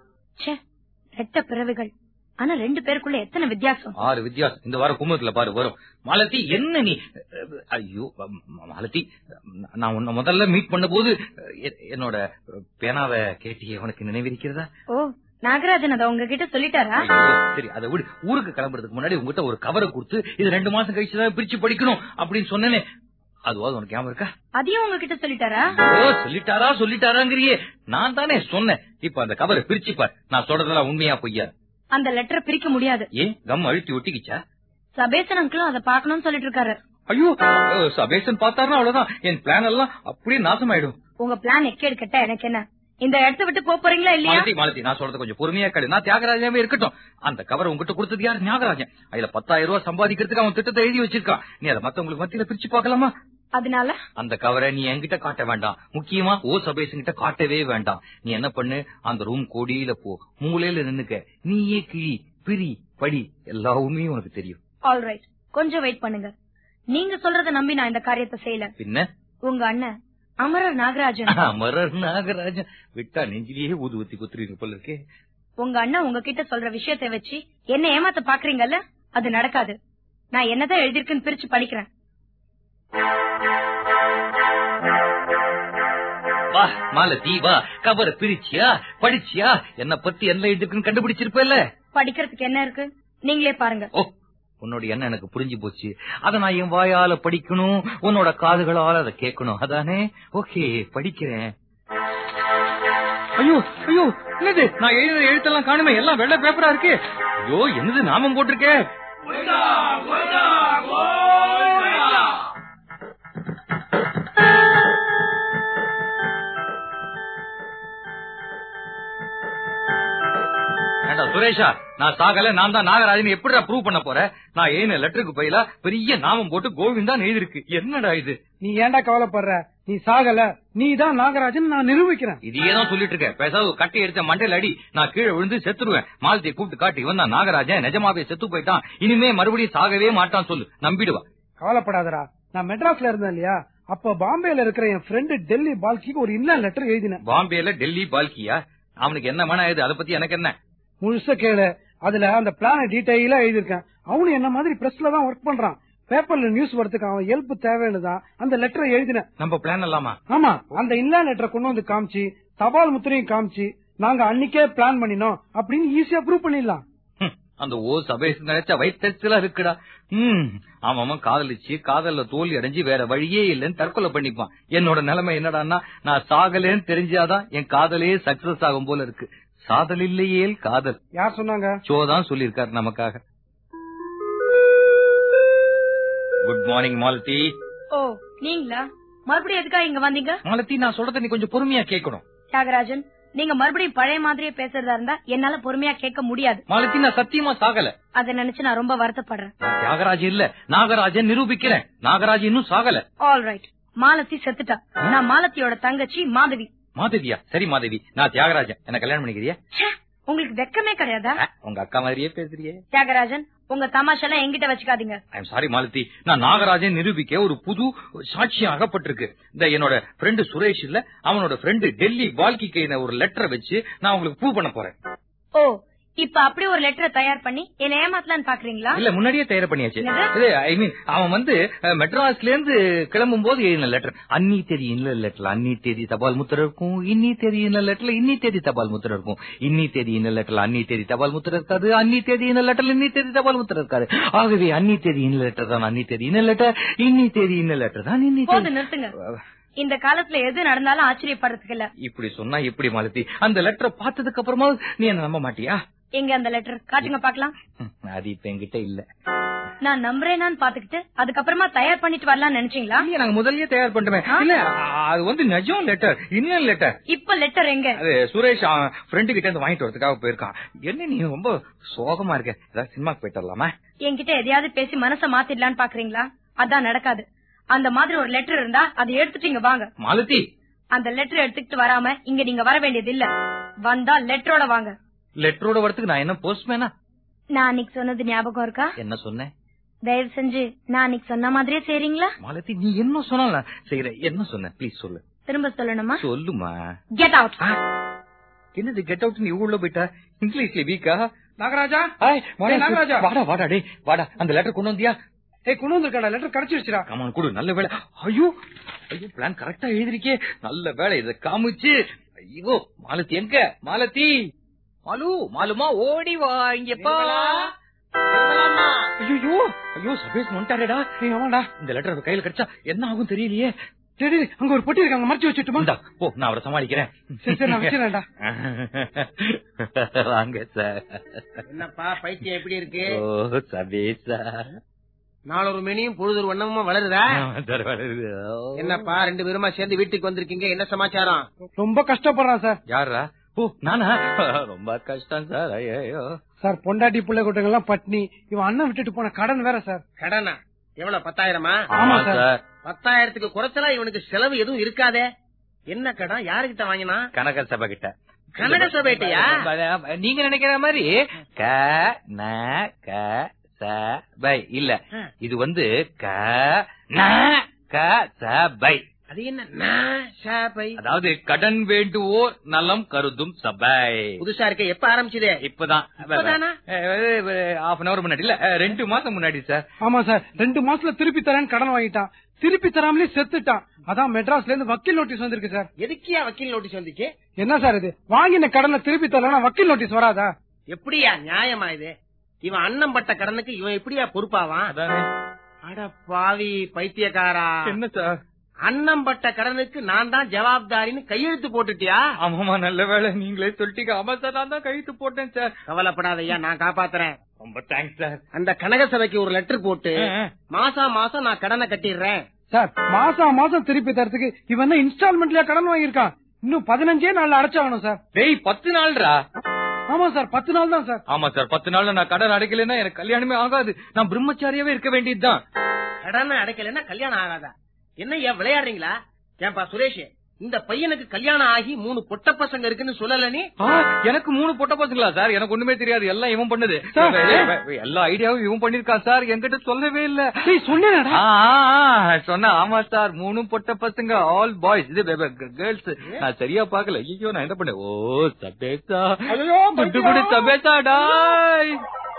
[SPEAKER 4] ரெட்ட பிறவிகள், ஆனா 2 பேருக்குள்ள எத்தனை வித்தியாசம்? 6
[SPEAKER 1] வித்தியாசம். இந்த வாரம் கும்பத்துல பாரு வரும். மாலதி, என்ன நீ? ஐயோ மாலதி, நான் உன்னை முதல்ல மீட் பண்ண போது என்னோட பேனாவை கேட்டியே, உனக்கு நினைவிருக்கிறதா?
[SPEAKER 4] ஓ, நாகராஜன் அதை உங்ககிட்ட சொல்லிட்டாரா?
[SPEAKER 1] சரி, அதை விடு. ஊருக்கு கிளம்புறதுக்கு முன்னாடி உங்ககிட்ட ஒரு கவரை கொடுத்து இது 2 மாசம் கழிச்சுதான் பிரிச்சு படிக்கணும் அப்படின்னு சொன்னேனே, அதுவாது உனக்கு ஞாபகம் இருக்கா?
[SPEAKER 4] அதையும் உங்ககிட்ட சொல்லிட்டாரா?
[SPEAKER 1] சொல்லிட்டாராங்கிறியே, நான் தானே சொன்னேன். இப்ப அந்த கவரை பிரிச்சுப்பார். நான் சொல்றதெல்லாம் உண்மையா பொய்யா?
[SPEAKER 4] அந்த லெட்டரை பிரிக்க முடியாது.
[SPEAKER 1] ஏன், கம் அழுத்தி ஒட்டிக்கிச்சா?
[SPEAKER 4] சபேசன் அங்கிளும் அதை பாக்கணும்னு சொல்லிட்டு இருக்காரு.
[SPEAKER 1] ஐயோ, சபேசன் பார்த்தாருன்னா அவ்வளவுதான், என் பிளான் எல்லாம் அப்படியே நாசமாயிடும்.
[SPEAKER 4] உங்க பிளான் எக்கேடு கட்ட எனக்கு என்ன? இந்த இடத்த விட்டு போறீங்களா இல்லையா?
[SPEAKER 1] மாலதி, நான் சொல்றது கொஞ்சம் பொறுமையா கேளு. நான் தியாகராஜாவே இருக்கட்டும். அந்த கவரை உங்ககிட்ட கொடுத்தது யாரு? நாகராஜன். அதுல 10,000 ரூபாய் சம்பாதிக்கிறதுக்கு அவன் திட்டத்தை எழுதி வச்சிருக்கான். நீ அதை மத்தவங்களுக்கு மத்தியில பிரிச்சு பாக்கலாமா?
[SPEAKER 4] அதனால
[SPEAKER 1] அந்த கவரை நீ என்கிட்ட காட்ட வேண்டாம். முக்கியமா சபேசன் கிட்ட காட்டவே வேண்டாம். நீ என்ன பண்ணு, அந்த ரூம் கோடியில போ, மூலையில நின்னுக்க, நீயே கிழி, பிரி, படி, எல்லா உண்மையும் உனக்கு தெரியும்.
[SPEAKER 4] ஆல்ரைட், கொஞ்சம் வெயிட் பண்ணுங்க. நீங்க சொல்றத நம்பி நான் இந்த காரியத்தை செய்யல.
[SPEAKER 1] பின்ன
[SPEAKER 4] உங்க அண்ணன் அமரர் நாகராஜன்.
[SPEAKER 1] அமரர் நாகராஜன் விட்டா நெஞ்சிலேயே ஊதுவத்தி குத்துறீங்க போல இருக்கே.
[SPEAKER 4] உங்க அண்ணன் உங்ககிட்ட சொல்ற விஷயத்தை வச்சு என்ன ஏமாத்த பாக்குறீங்கல்ல, அது நடக்காது. நான் என்னதான் எழுதிருக்குன்னு பிரிச்சு படிக்கிறேன்.
[SPEAKER 1] வா மாலதி, வா, கவரை பிரிச்சியா, படிச்சியா, என்ன பத்தி என்ன எழுதிருக்குன்னு கண்டுபிடிச்சிருப்பேல்ல.
[SPEAKER 4] படிக்கிறதுக்கு என்ன இருக்கு, நீங்களே பாருங்க.
[SPEAKER 1] ஓ, உன்னோட என்ன எனக்கு புரிஞ்சு போச்சு. அத நான் என் வாயால படிக்கணும், உன்னோட காதுகளால அதை கேட்கணும், அதானே? ஓகே, படிக்கிறேன். ஐயோ ஐயோ, என்னது நான் எழுதின எழுத்தெல்லாம் காணுமே, எல்லாம் வெள்ளை பேப்பரா இருக்கு. ஐயோ, என்னது நாமம் போட்டிருக்கே. சுரேஷா, நான் சாகல, நான் தான் நாகராஜன் எப்படி ப்ரூவ் பண்ண போறேன்? நான் எழுதின லெட்டருக்கு பயிலா பெரிய நாமம் போட்டு கோவிந்தா எழுதிருக்கு. என்னடா இது?
[SPEAKER 5] நீ ஏன்டா கவலைப்படுற? நீ சாகல, நீ தான் நாகராஜன் நான் நிரூபிக்கிறேன்.
[SPEAKER 1] இதையே தான் சொல்லிட்டு இருக்க. பேசாத கட்டி எடுத்த மண்டையில அடி, நான் கீழே விழுந்து செத்துருவேன். மாலத்தியை கூப்பிட்டு காட்டி, இவன் தான் நாகராஜன், நிஜமாவே செத்து போயிட்டான், இனிமே மறுபடியும் சாகவே மாட்டான் சொல்லு, நம்பிடுவா.
[SPEAKER 5] கவலைப்படாதரா, நான் மெட்ராஸ்ல இருந்தேன் இல்லையா, அப்ப பாம்பேல இருக்கிற என் ஃப்ரெண்டு டெல்லி பால்கிக்கு ஒரு இன்ன லெட்டர் எழுதினேன்.
[SPEAKER 1] பாம்பேல டெல்லி பால்கியா? அவனுக்கு என்ன மன இது? அதை பத்தி எனக்கு என்ன?
[SPEAKER 5] முழுச கேளு. அதுல அந்த பிளான டீடைலா எழுதிருக்கேன். அவனு என்ன மாதிரி பிரஸ்ல தான் ஒர்க் பண்றான். பேப்பர்ல நியூஸ் வரதுக்கு அவன் ஹெல்ப் தேவைன்னுதான் அந்த லெட்டரை எழுதினேன்.
[SPEAKER 1] நம்ம பிளான் இல்லாமா?
[SPEAKER 5] ஆமா, அந்த இல்லா லெட்டரை கொண்டு வந்து காமிச்சு, தபால் முத்திரையும் காமிச்சு, நாங்க அன்னைக்கே பிளான் பண்ணினோம் அப்படின்னு ஈஸியா ப்ரூவ் பண்ணிடலாம்.
[SPEAKER 1] அந்த சபேஸ் நினைச்சா வயிற்றுல இருக்குடா. அவன் காதலிச்சு காதல்ல தோல்வி அடைஞ்சு வேற வழியே இல்லன்னு தற்கொலை பண்ணிப்பான். என்னோட நிலைமை என்னடான்னா, நான் சாகலேன்னு தெரிஞ்சாதான் என் காதலே சக்சஸ் ஆகும் போல இருக்கு. சாதல் இல்லையே காதல்.
[SPEAKER 5] யார் சொன்னாங்க?
[SPEAKER 1] சோதான் சொல்லிருக்காரு நமக்காக. Good morning Malathi.
[SPEAKER 4] ஓ, நீங்களா? மறுபடியும் எதுக்காக இங்க வந்தீங்க?
[SPEAKER 1] மாலதி, நான் சொல்றத நீ கொஞ்சம் பொறுமையா கேட்கணும்.
[SPEAKER 4] தியாகராஜன், நீங்க மறுபடியும் பழைய மாதிரியே பேசுறதா இருந்தா என்னால பொறுமையா கேட்க முடியாது.
[SPEAKER 1] மாலதி, நான் சத்தியமா சாகல.
[SPEAKER 4] அதை நினைச்சு நான் ரொம்ப வருத்தப்படுறேன்.
[SPEAKER 1] தியாகராஜன் இல்ல, நாகராஜன் நிரூபிக்கிறேன். நாகராஜன் இன்னும் சாகல.
[SPEAKER 4] ஆல்ரைட், மாலதி செத்துட்டா. நான் மாலத்தியோட தங்கச்சி மாதவி.
[SPEAKER 1] மாதவியா? சரி மாதவி, நான் தியாகராஜன். என்ன கல்யாணம் பண்ணிக்கிறியா?
[SPEAKER 4] உங்களுக்கு வெக்கமே கிடையாதா?
[SPEAKER 1] உங்க அக்கா மாதிரியே பேசுறியே.
[SPEAKER 4] தியாகராஜன், உங்க தமாஷெல்லாம் எங்கிட்ட வச்சுக்காதீங்க.
[SPEAKER 1] ஐம் சாரி மாலதி, நான் நாகராஜன் நிரூபிக்க ஒரு புது சாட்சி அகப்பட்டிருக்கு. இந்த என்னோட ஃப்ரெண்டு சுரேஷ் இல்ல, அவனோட ஃப்ரெண்டு டெல்லி பால்கிக்கு ஒரு லெட்டரை வச்சு நான் உங்களுக்கு ப்ரூவ் பண்ண போறேன்.
[SPEAKER 4] ஓ, இப்ப அப்படி ஒரு லெட்டரை தயார் பண்ணி என்ன ஏமாத்தலான்னு பாக்குறீங்களா?
[SPEAKER 1] இல்ல, முன்னாடியே தயார் பண்ணியாச்சு. ஐ மீன், அவன் வந்து மெட்ராஸ்ல இருந்து கிளம்பும் போது எழுதின லெட்டர். அன்னி தேதி இன்ன லெட்டர்ல அன்னி தேதி தபால் முத்திரை இருக்கும், இன்னி தேதி இன்ன லெட்டர்ல இன்னி தேதி தபால் முத்திரை இருக்கும், இன்னி தேதி இன்ன லெட்டர்ல அன்னி தேதி தபால் முத்திரை இருக்காது, அன்னி தேதி இன்ன லெட்டர்ல இன்னி தேதி தபால் முத்திரை இருக்காது. ஆகவே அன்னி தேதி இன்ன லெட்டர் தான் அன்னி தேதி இன்ன லெட்டர், இன்னி தேதி இன்ன லெட்டர் தான் இன்னி தேதி.
[SPEAKER 4] நிறுத்துங்க. இந்த காலத்துல எது நடந்தாலும் ஆச்சரியப்படுறதுக்கு இல்ல.
[SPEAKER 1] இப்படி சொன்னா எப்படி மாலதி? அந்த லெட்டரை பார்த்ததுக்கு அப்புறமா நீ என்ன நம்ப மாட்டியா?
[SPEAKER 4] எங்க அந்த லெட்டர் காட்டுங்க பாக்கலாம்.
[SPEAKER 1] அது இப்ப என்கிட்ட இல்ல.
[SPEAKER 4] நான் நம்புறேன்னு பாத்துக்கிட்டு அதுக்கப்புறமா தயார் பண்ணிட்டு வரலாம்னு நினைச்சீங்களா?
[SPEAKER 1] நாங்க முதல்லயே தயார் பண்ணிட்டோமே. இல்ல, அது வந்து நிஜம் லெட்டர், இன்னும் லெட்டர்.
[SPEAKER 4] இப்ப லெட்டர் எங்க?
[SPEAKER 1] அது சுரேஷ் ஃப்ரெண்டு கிட்ட இருந்து வாங்கிட்டு வரதுக்காக போயிருக்கான். என்ன நீ ரொம்ப சோகமா இருக்க? ஏதாவது சினிமாக்கு போயிட்டு வரலாமா?
[SPEAKER 4] என்கிட்ட எதையாவது பேசி மனசை மாத்திடலான்னு பாக்குறீங்களா? அதான் நடக்காது. அந்த மாதிரி ஒரு லெட்டர் இருந்தா அதை எடுத்துட்டீங்க வாங்க.
[SPEAKER 1] மாலதி,
[SPEAKER 4] அந்த லெட்டர் எடுத்துக்கிட்டு வராம இங்க நீங்க வர வேண்டியது இல்ல. வந்தா லெட்டரோட வாங்க.
[SPEAKER 1] லெட்டரோட வரதுக்கு நான் என்ன போஸ்ட்மேனா?
[SPEAKER 4] நான் அன்னைக்கு சொன்னது ஞாபகம் இருக்கா?
[SPEAKER 1] என்ன சொன்னேன்?
[SPEAKER 4] தயவு செஞ்சு நான் அன்னைக்கு சொன்ன மாதிரியே செய்றீங்களா?
[SPEAKER 1] மாலதி, நீ என்ன சொன்னாலும் செய்யற. என்ன சொன்ன? ப்ளீஸ் சொல்லு.
[SPEAKER 4] திரும்ப சொல்லணுமா?
[SPEAKER 1] சொல்லுமா.
[SPEAKER 4] Get out.
[SPEAKER 1] என்னது கெட் அவுட்? நீ உள்ள போயிட்டா? இங்கிலீஷ்ல வீக்கா?
[SPEAKER 5] நாகராஜா,
[SPEAKER 1] நாகராஜா, வாடா வாடா, டே வாடா. அந்த லெட்டர் கொண்டு வந்தியா?
[SPEAKER 5] கொண்டு வந்திருக்கா? லெட்டர் கிடைச்சிருச்சுடா.
[SPEAKER 1] கமான் கொடு. நல்ல வேலை. ஐயோ ஐயோ, பிளான் கரெக்டா எழுதிருக்கே. நல்ல வேலை, இத காமிச்சு. ஐயோ, மாலதி எங்க? மாலதி, மாலு, மாலுமா ஓடி வா இங்கப்பா. ஐயோ ஐயோ, சபேஷ் வந்துட்டாரேடா.
[SPEAKER 5] ஆமாடா.
[SPEAKER 1] இந்த லெட்டர் கையில கிடைச்சா என்ன ஆகும் தெரியலையே.
[SPEAKER 5] சரி, அங்க ஒரு பொட்டி இருக்காங்க, மறைச்சு வச்சுட்டுமா?
[SPEAKER 1] போ, நான் அவரை சமாளிக்கிறேன்.
[SPEAKER 5] சரி, நான் வச்சிடறேன்டா.
[SPEAKER 1] வாங்க சார்.
[SPEAKER 7] என்னப்பா பைத்தியம் எப்படி இருக்கு?
[SPEAKER 1] ஓ சபேஷா,
[SPEAKER 7] நாளொரு மெனியும் பொழுது ஒரு வண்ணமா வளருதா?
[SPEAKER 1] வளருது.
[SPEAKER 7] என்னப்பா ரெண்டு பேருமா சேர்ந்து வீட்டுக்கு வந்திருக்கீங்க, என்ன சமாச்சாரம்?
[SPEAKER 5] ரொம்ப கஷ்டப்படுறான் சார்.
[SPEAKER 1] யாரா? ஓ நானா? ரொம்ப கஷ்டம் சார். ஐயோ
[SPEAKER 5] சார், பொண்டாட்டி பிள்ளை கூட்டங்கள் எல்லாம் பட்னி. இவன் அண்ணன் விட்டுட்டு போன கடன் வேற சார்.
[SPEAKER 7] கடனா? எவ்வளவு? 10,000?
[SPEAKER 5] ஆமா சார்.
[SPEAKER 7] 10,000க்கு குறைச்சலா இவனுக்கு செலவு எதுவும் இருக்காதே. என்ன கடன்? யாருகிட்ட வாங்கினா?
[SPEAKER 1] கனக சபை கிட்ட.
[SPEAKER 7] கனக சபைட்டியா?
[SPEAKER 1] நீங்க நினைக்கிற மாதிரி க ந க சபை இல்ல. இது வந்து க ந க சபை.
[SPEAKER 7] அது என்ன சபை?
[SPEAKER 1] அதாவது கடன் வேண்டுவோர் நலம் கருதும் சபை.
[SPEAKER 7] புதுசா இருக்க. எப்ப ஆரம்பிச்சதே?
[SPEAKER 1] இப்பதான். half an hour முன்னாடி இல்ல, 2 மாசம் முன்னாடி சார்.
[SPEAKER 5] ஆமா சார், 2 மாசத்துல திருப்பி தரேன்னு கடன் வாங்கிட்டான். திருப்பி தராமலே செத்துட்டான். அதான் மெட்ராஸ்ல இருந்து வக்கீல் நோட்டீஸ் வந்திருக்கு சார்.
[SPEAKER 7] எதுக்கியா வக்கீல் நோட்டீஸ் வந்துச்சு?
[SPEAKER 5] என்ன சார் இது? வாங்கின கடனை திருப்பி தரலன்னா வக்கீல் நோட்டீஸ் வராதா?
[SPEAKER 7] எப்படியா நியாயமா இது? இவன் அண்ணன் பட்ட கடனுக்கு இவன் எப்படியா பொறுப்பாவான்? அட பாவி பைத்தியக்காரா.
[SPEAKER 1] என்ன சார்?
[SPEAKER 7] அண்ணன் பட்ட கடனுக்கு நான் தான் ஜவாப்தாரின்னு கையெழுத்து போட்டுட்டியா?
[SPEAKER 1] ஆமாமா, நல்ல வேலை நீங்களே சொல்லிட்டீங்க. ஆமா சார், நான் தான் கையெழுத்து போட்டேன் சார்.
[SPEAKER 7] கவலைப்படாதையா, நான் காப்பாத்துறேன்.
[SPEAKER 1] ரொம்ப தேங்க்ஸ் சார்.
[SPEAKER 7] அந்த கனக சபைக்கு ஒரு லெட்டர் போட்டு மாசம் நான் கடனை கட்டிடுறேன்.
[SPEAKER 5] சார், மாசம் திருப்பி தரத்துக்கு இவன் இன்ஸ்டால்மெண்ட்லயா கடன் வாங்கியிருக்கான். இன்னும் 15 நாள்ல அடைச்சாகணும் சார்.
[SPEAKER 1] 10 நாள்ரா?
[SPEAKER 5] ஆமா சார், 10 நாள் தான் சார்.
[SPEAKER 1] ஆமா சார், 10 நாள்ல நான் கடன் அடைக்கலன்னா எனக்கு கல்யாணமே ஆகாது. நான் பிரம்மச்சாரியாவே இருக்க வேண்டியதுதான்.
[SPEAKER 7] கடனை அடைக்கலன்னா கல்யாணம் ஆகாதா? என்ன விளையாடுறீங்களா? ஏன்பா சுரேஷ், இந்த பையனுக்கு கல்யாணம் ஆகி 3 பொட்ட பசங்க இருக்குன்னு சொல்லல நீ?
[SPEAKER 1] எனக்கு 3 பொட்ட பசங்களா சார்? எனக்கு ஒண்ணுமே தெரியாது. எல்லாம் இவன் பண்ணது. எல்லா ஐடியாவும் இவன் பண்ணிருக்கான் சார். என்கிட்ட சொல்லவே இல்ல. சொன்ன. ஆமா சார், 3 பொட்ட பசங்க, ஆல் பாய்ஸ். இது கேர்ள்ஸ். நான் சரியா பாக்கல. ஐயோ, நான் என்ன பண்ணேன்? ஓ சபேசா, துட்டு குடி சபேசா டாய்.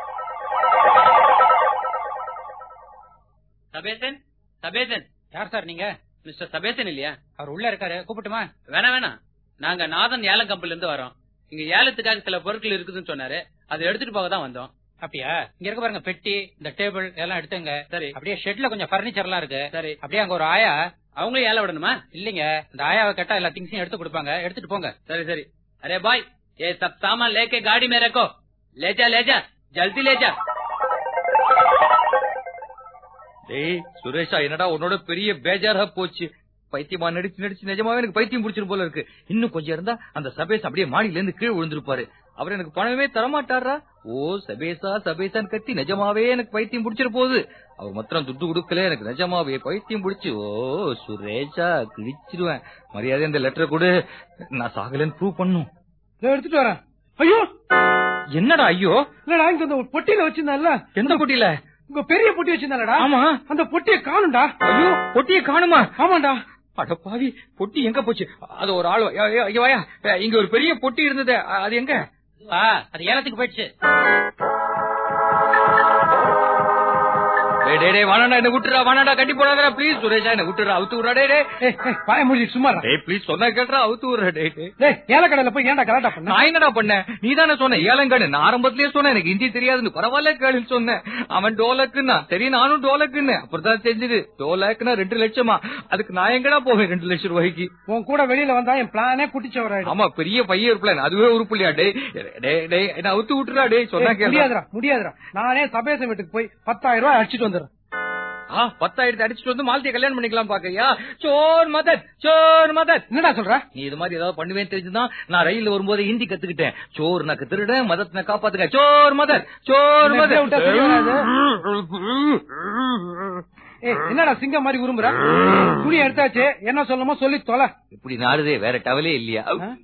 [SPEAKER 8] சபேசன், சபேசன். யார் சார் நீங்க? மிஸ்டர் சபேசன் இல்லையா? அவர் உள்ள இருக்காரு, கூப்பிட்டுமா? வேணாம், நாங்க நாதன் ஏலம் கம்பெனில இருந்து வரோம். இங்க ஏலத்துக்காக சில பொருட்கள் இருக்குதுன்னு சொன்னாரு, அதை எடுத்துட்டு போக தான் வந்தோம். அப்படியா? இங்க இருக்க பாருங்க, பெட்டி, இந்த டேபிள் எல்லாம் எடுத்துங்க. சரி. அப்படியே ஷெட்ல கொஞ்சம் பர்னிச்சர் எல்லாம் இருக்கு. சரி. அப்படியே அங்க ஒரு ஆயா, அவங்களும் ஏலம் விடணுமா? இல்லீங்க, இந்த ஆயாவை கேட்டா எல்லா திங்ஸையும் எடுத்து கொடுப்பாங்க, எடுத்துட்டு போங்க. சரி. அரே பாய், ये सब सामान लेके गाड़ी में रखो. ले जा जल्दी ले जा.
[SPEAKER 1] டேய் சுரேஷா, என்னடா உன்னோட பெரிய பேஜாரா போச்சு. பைத்தியமா நடிச்சு நிஜமாவே எனக்கு பைத்தியம் பிடிச்சிரும் போல இருக்கு. இன்னும் கொஞ்சம் இருந்தா அந்த சபேஸ் அப்படியே மாடியில இருந்து கீழே விழுந்திருப்பாரு. அவர் எனக்கு பணமே தரமாட்டாரா? ஓ சபேசான்னு கத்தி நிஜமாவே எனக்கு பைத்தியம் பிடிச்சிரு போகுது. அவர் மாத்திரம் துட்டு கொடுக்கல, எனக்கு நிஜமாவே பைத்தியம் பிடிச்சு. ஓ சுரேஷா, கிழிச்சிருவேன். மரியாதை இந்த லெட்டர் கொடு, நான் சாகலன்னு ப்ரூவ் பண்ணும்.
[SPEAKER 5] எடுத்துட்டு வரேன். ஐயோ,
[SPEAKER 1] என்னடா ஐயோ?
[SPEAKER 5] இல்லடா, இங்க அந்த பொட்டியில வச்சிருந்தா.
[SPEAKER 1] எந்த பொட்டியில?
[SPEAKER 5] உங்க பெரிய பொட்டி வச்சிருந்தாடா. ஆமா, அந்த பொட்டியை காணும்டா.
[SPEAKER 1] ஐயோ, பொட்டியை காணுமா?
[SPEAKER 5] ஆமாண்டா.
[SPEAKER 1] அட பாவி, பொட்டி எங்க போச்சு? அது ஒரு ஆள். இங்க ஒரு பெரிய பொட்டி இருந்தது, அது எங்க?
[SPEAKER 8] அது ஏலத்துக்கு போயிடுச்சு.
[SPEAKER 1] வானாடா என்ன விட்டுறா, வானாடா கட்டி போடாதா ப்ளீஸ். சுரேஷா என்ன விட்டுறா, அவுத்து விடுறா.
[SPEAKER 5] பாய மூடி சும்மா
[SPEAKER 1] ப்ளீஸ் சொன்னா கேட்டா அவுத்து விடுறா.
[SPEAKER 5] ஏலக்கடையில போய் ஏன்டா கலாட்டா பண்ண?
[SPEAKER 1] நான் என்னடா பண்ணேன்? நீ தானே சொன்ன ஏலங்கன்னு. நான் ஆரம்பத்திலேயே சொன்னேன் எனக்கு ஹிந்தி தெரியாதுன்னு. பரவாயில்ல கேளுன்னு சொன்னேன். அவன் டோலக்குன்னா தெரியும், நானும் டோலக்குன்னு. அப்புறம் தெரிஞ்சது டோலக்குன்னா 2 லட்சமா. அதுக்கு நான் எங்கடா போவேன் 2 லட்சம் ரூபாய்க்கு?
[SPEAKER 5] உன் கூட வெளியில வந்தா என் பிளானே குட்டிச்சவராயிடும்.
[SPEAKER 1] ஆமா பெரிய பையன் பிளான், அதுவே ஒரு புள்ளியா. என்ன அவுத்து விட்டுறா. சொன்னா
[SPEAKER 5] முடியாதுடா முடியாதுடா. நானே சபேசம் வீட்டுக்கு போய் 10,000 ரூபாய் அடிச்சுட்டு வந்துடுறேன்.
[SPEAKER 1] 10,000 அடிச்சுட்டு வந்து மாலத்திய கல்யாணம் பண்ணிக்கலாம் பாக்கையா? சோர் மதத் சோர் மதத்.
[SPEAKER 5] என்னடா சொல்ற?
[SPEAKER 1] நீ இது மாதிரி ஏதாவது பண்ணுவேன்னு தெரிஞ்சுதான் நான் ரயில்ல வரும்போது ஹிந்தி கத்துக்கிட்டேன். சோர் நக்கு திருட, மதத் ந காப்பாத்துக்க. சோர் மதத் சோர் மதத்.
[SPEAKER 5] என்னடா சிங்கம் மாதிரி உருமுற? துணி எடுத்தாச்சு, என்ன சொல்லணுமோ சொல்லி தொலை.
[SPEAKER 1] இப்படி நாடுதே, வேற டவலே இல்லையா?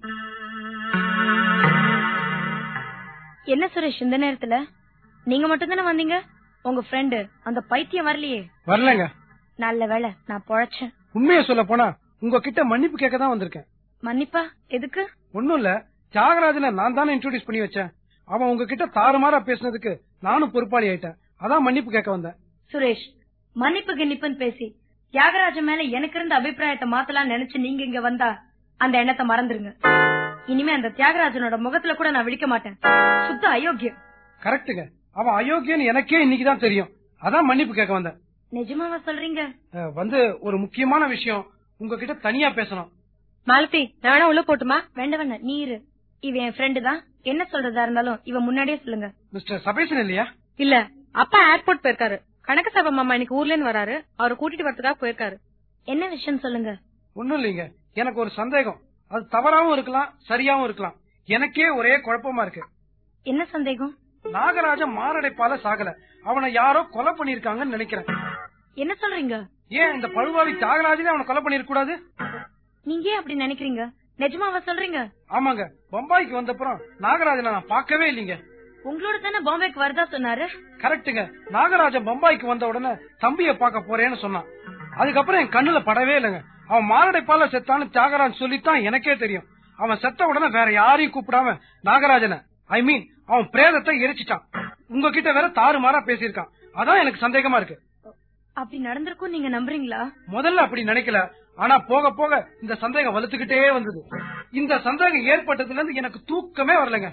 [SPEAKER 4] என்ன சுரேஷ் இந்த நேரத்துல? நீங்க மட்டும் தானே வந்தீங்க? உங்க ஃப்ரெண்டு அந்த பைத்தியம் வரலையே?
[SPEAKER 5] வரலங்க.
[SPEAKER 4] நல்ல வேளை நான் பொழைச்சேன்.
[SPEAKER 5] உண்மையை சொல்ல போனா உங்ககிட்ட மன்னிப்பு கேட்க தான் வந்திருக்கேன்.
[SPEAKER 4] மன்னிப்பா? எதுக்கு?
[SPEAKER 5] ஒண்ணும் இல்ல, தியாகராஜனை நான் தானே இன்ட்ரோடியூஸ் பண்ணி வச்சேன். அவன் உங்ககிட்ட தாறுமாறா பேசினதுக்கு நானும் பொறுப்பாளி ஆயிட்டேன். அதான் மன்னிப்பு கேட்க வந்தேன்.
[SPEAKER 4] சுரேஷ், மன்னிப்பு கிண்ணிப்புன்னு பேசி தியாகராஜன் மேல எனக்கு இருந்த அபிப்பிராயத்தை மாத்தலாம் நினைச்சு நீங்க இங்க வந்தா அந்த எண்ணத்தை மறந்துருங்க. இனிமே அந்த தியாகராஜனோட முகத்துல கூட நான் விழிக்க மாட்டேன். சுத்த அயோக்கியம்.
[SPEAKER 5] கரெக்டுங்க, அவன் அயோக்கியன்னு எனக்கே இன்னைக்குதான் தெரியும். அதான் மன்னிப்பு கேட்க வந்தேன்.
[SPEAKER 4] நிஜமாவா சொல்றீங்க?
[SPEAKER 5] வந்து ஒரு முக்கியமான விஷயம் உங்ககிட்ட தனியா பேசணும்.
[SPEAKER 4] மாலதி, நானும் உள்ள போட்டுமா? வேண்டாம் வேண்டாம், நீ இரு. இவ என் ஃப்ரெண்டு தான். என்ன சொல்றதா இருந்தாலும் இவ முன்னாடியே சொல்லுங்க.
[SPEAKER 5] மிஸ்டர் சபேசன் இல்லையா?
[SPEAKER 9] இல்ல, அப்பா ஏர்போர்ட் போயிருக்காரு. கனகசபா மாமா இன்னைக்கு ஊர்ல இருந்து வராரு. அவரை கூட்டிட்டு வரதுக்காக போயிருக்காரு.
[SPEAKER 4] என்ன விஷயம் சொல்லுங்க.
[SPEAKER 5] ஒண்ணும் இல்லைங்க, எனக்கு ஒரு சந்தேகம். அது தவறாவும் இருக்கலாம், சரியாவும் இருக்கலாம். எனக்கே ஒரே குழப்பமா இருக்கு.
[SPEAKER 4] என்ன சந்தேகம்?
[SPEAKER 5] நாகராஜன் மாரடைப்பால சாகல, அவனை யாரோ கொலை பண்ணிருக்காங்கன்னு நினைக்கிறேன்.
[SPEAKER 4] என்ன சொல்றீங்க?
[SPEAKER 5] ஏன் இந்த பழுவாவி தியாகராஜனே அவனை கொலை பண்ணிருக்க கூடாது?
[SPEAKER 4] நீங்க ஏன் அப்படி நினைக்கிறீங்க? நிஜமாவா சொல்றீங்க?
[SPEAKER 5] ஆமாங்க, பம்பாய்க்கு வந்தப்புறம் நாகராஜனை நான் பார்க்கவே இல்லைங்க.
[SPEAKER 4] உங்களோட தானே பாம்பேக்கு வரதா சொன்னாரு?
[SPEAKER 5] கரெக்டுங்க, நாகராஜன் பம்பாய்க்கு வந்த உடனே தம்பிய பார்க்க போறேன்னு சொன்னான். அதுக்கப்புறம் என் கண்ணுல படவே இல்லைங்க. அவன் மாரடைப்பால செத்தான்னு தியாகராஜ் சொல்லித்தான் எனக்கே தெரியும். அவன் செத்த உடனே வேற யாரையும் கூப்பிடாம நாகராஜனை, ஐ மீன் அவன் பிரேதத்தை எரிச்சிட்டான். உங்ககிட்ட வேற தாறுமாறா பேசியிருக்கான். அதான் எனக்கு சந்தேகமா இருக்கு.
[SPEAKER 4] அப்படி நடந்திருக்கும் நீங்க நம்புறீங்களா?
[SPEAKER 5] முதல்ல அப்படி நினைக்கல, ஆனா போக போக இந்த சந்தேகம் வலுத்துக்கிட்டே வந்தது. இந்த சந்தேகம் ஏற்பட்டதுல இருந்து எனக்கு தூக்கமே வரலங்க.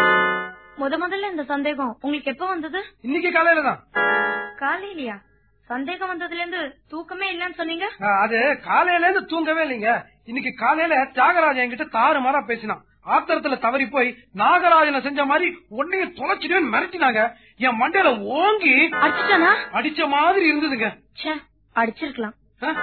[SPEAKER 4] முதல்ல இந்த சந்தேகம் உங்களுக்கு எப்ப வந்தது?
[SPEAKER 5] இன்னைக்கு காலையில தான்.
[SPEAKER 4] காலையிலயா? சந்தேகம் வந்ததுல இருந்து தூக்கமே இல்லன்னு சொன்னீங்க.
[SPEAKER 5] அது காலையில இருந்து தூங்கவே இல்லைங்க. இன்னைக்கு காலையில தியாகராஜன் என்கிட்ட தாறுமாறா பேசினான். ஆத்திரத்துல தவறி போய் நாகராஜனை செஞ்ச மாதிரி உன்னையும் தொலைச்சிடுவேன்னு மிரட்டினாங்க. என் மண்டையில ஓங்கி
[SPEAKER 4] அடிச்சுட்டானா?
[SPEAKER 5] அடிச்ச மாதிரி இருந்ததுங்க.
[SPEAKER 4] அடிச்சிருக்கலாம்.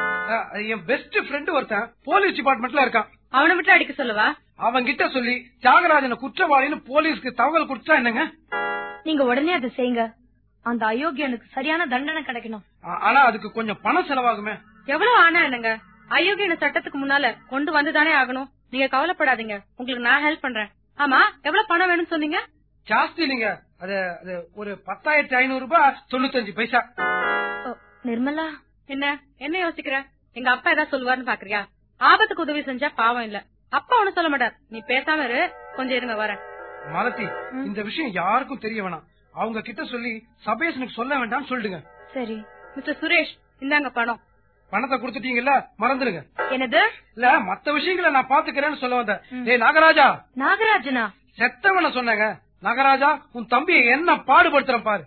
[SPEAKER 5] என் பெஸ்ட் ஃப்ரெண்ட் ஒருத்தன் போலீஸ் டிபார்ட்மெண்ட்ல இருக்கான்.
[SPEAKER 9] அவனை விட்டு அடிக்க சொல்லவா?
[SPEAKER 5] அவன் கிட்ட சொல்லி தியாகராஜனை குற்றவாளின்னு போலீஸ்க்கு தகவல் கொடுத்தா என்னங்க?
[SPEAKER 4] நீங்க உடனே அதை செய்யுங்க. அந்த அயோக்கியனுக்கு சரியான தண்டனை கிடைக்கணும்.
[SPEAKER 5] ஆனா அதுக்கு கொஞ்சம் பணம் செலவாகுமே.
[SPEAKER 9] எவ்வளவு ஆனா என்னங்க, அயோக்கியன சட்டத்துக்கு முன்னால கொண்டு வந்துதானே ஆகணும். நீங்க கவலைப்படாதீங்க, உங்களுக்கு நான் ஹெல்ப் பண்றேன். ஆமா, எவ்வளவு பணம் வேணும்னு சொன்னீங்க?
[SPEAKER 5] ஜாஸ்தி இல்லைங்க, அது ஒரு 10,500 ரூபாய் 95 பைசா.
[SPEAKER 4] நிர்மலா,
[SPEAKER 9] என்ன யோசிக்கிற? எங்க அப்பா ஏதாவது சொல்லுவாருன்னு பாக்குறியா? ஆபத்துக்கு உதவி செஞ்சா பாவம் இல்ல, அப்பா ஒண்ணு சொல்ல மாட்டார். நீ பேசாம இரு, கொஞ்சம் இருங்க வரேன்.
[SPEAKER 5] மாலதி, இந்த விஷயம் யாருக்கும் தெரிய வேணாம். அவங்க கிட்ட சொல்லி சபேஷனுக்கு சொல்ல வேண்டாம் சொல்லிடுங்க.
[SPEAKER 4] சரி.
[SPEAKER 9] மிஸ்டர் சுரேஷ், இந்தாங்க பணம்.
[SPEAKER 5] பணத்தை கொடுத்துட்டீங்கல்ல, மறந்துடுங்க.
[SPEAKER 9] என்னது?
[SPEAKER 5] இல்ல, மத்த விஷயங்களை நான் பாத்துக்கிறேன்னு சொல்ல வந்தேன். ஏய் நாகராஜா.
[SPEAKER 4] நாகராஜனா?
[SPEAKER 5] செத்தவன சொன்னாங்க. நாகராஜா, உன் தம்பியை என்ன பாடுபடுத்துறேன் பாரு.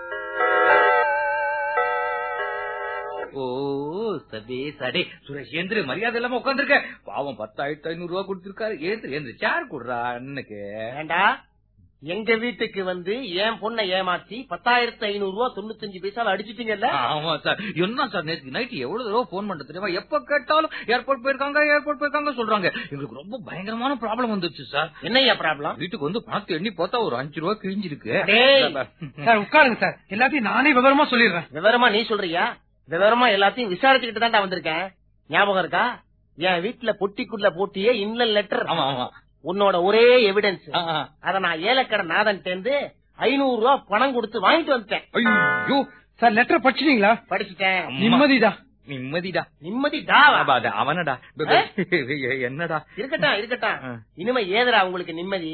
[SPEAKER 1] ஓ சபேஷ், அடே சுரேஷ் ஏந்திரு, மரியாதை இல்லாம உட்காந்துருக்க. பாவம் 10,500 ரூபாய் கொடுத்திருக்காரு. ஏந்திரு சேர் கொடுறா அண்ணனுக்கு.
[SPEAKER 7] ஏண்டா எங்க வீட்டுக்கு வந்து என் பொண்ணை ஏமாத்தி 10,500 ரூபாய் 95 பைசால அடிச்சிட்டீங்கல்ல?
[SPEAKER 1] ஆமா சார். என்ன சார், நேற்று நைட் எவ்வளவு தடவை போன் பண்ண தெரியுமா? எப்ப கேட்டாலும் ஏர்போர்ட் போயிருக்காங்க சொல்றாங்க. எங்களுக்கு ரொம்ப பயங்கரமான ப்ராப்ளம் வந்துச்சு சார்.
[SPEAKER 7] என்னையா ப்ராப்ளம்?
[SPEAKER 1] வீட்டுக்கு வந்து பணத்தை எண்ணி பார்த்தா ஒரு 5 ரூபாய் கிழிஞ்சிருக்கு.
[SPEAKER 5] சார் உட்காருங்க சார், எல்லாத்தையும் நானே விவரமா சொல்லிடுறேன்.
[SPEAKER 7] விவரமா நீ சொல்றியா? விவரமா எல்லாத்தையும் விசாரிச்சுக்கிட்டு தான் வந்திருக்கேன். ஞாபகம் இருக்கா? என் வீட்டுல பொட்டிக்குள்ள போட்டியே இன்லன் லெட்டர்.
[SPEAKER 1] ஆமா ஆமா,
[SPEAKER 7] உன்னோட ஒரே எவிடன்ஸ். அத நான் ஏலக்கடை நாதன் சேர்ந்து 500 ரூபாய் பணம் கொடுத்து வாங்கிட்டு வந்துட்டேன்.
[SPEAKER 5] ஐயோ சார், லெட்டர் படிச்சிட்டீங்களா?
[SPEAKER 7] படிச்சுட்டேன்.
[SPEAKER 1] நிம்மதிடா அவனடா. என்னடா
[SPEAKER 7] இருக்கட்டும். இனிமே ஏதரா உங்களுக்கு நிம்மதி?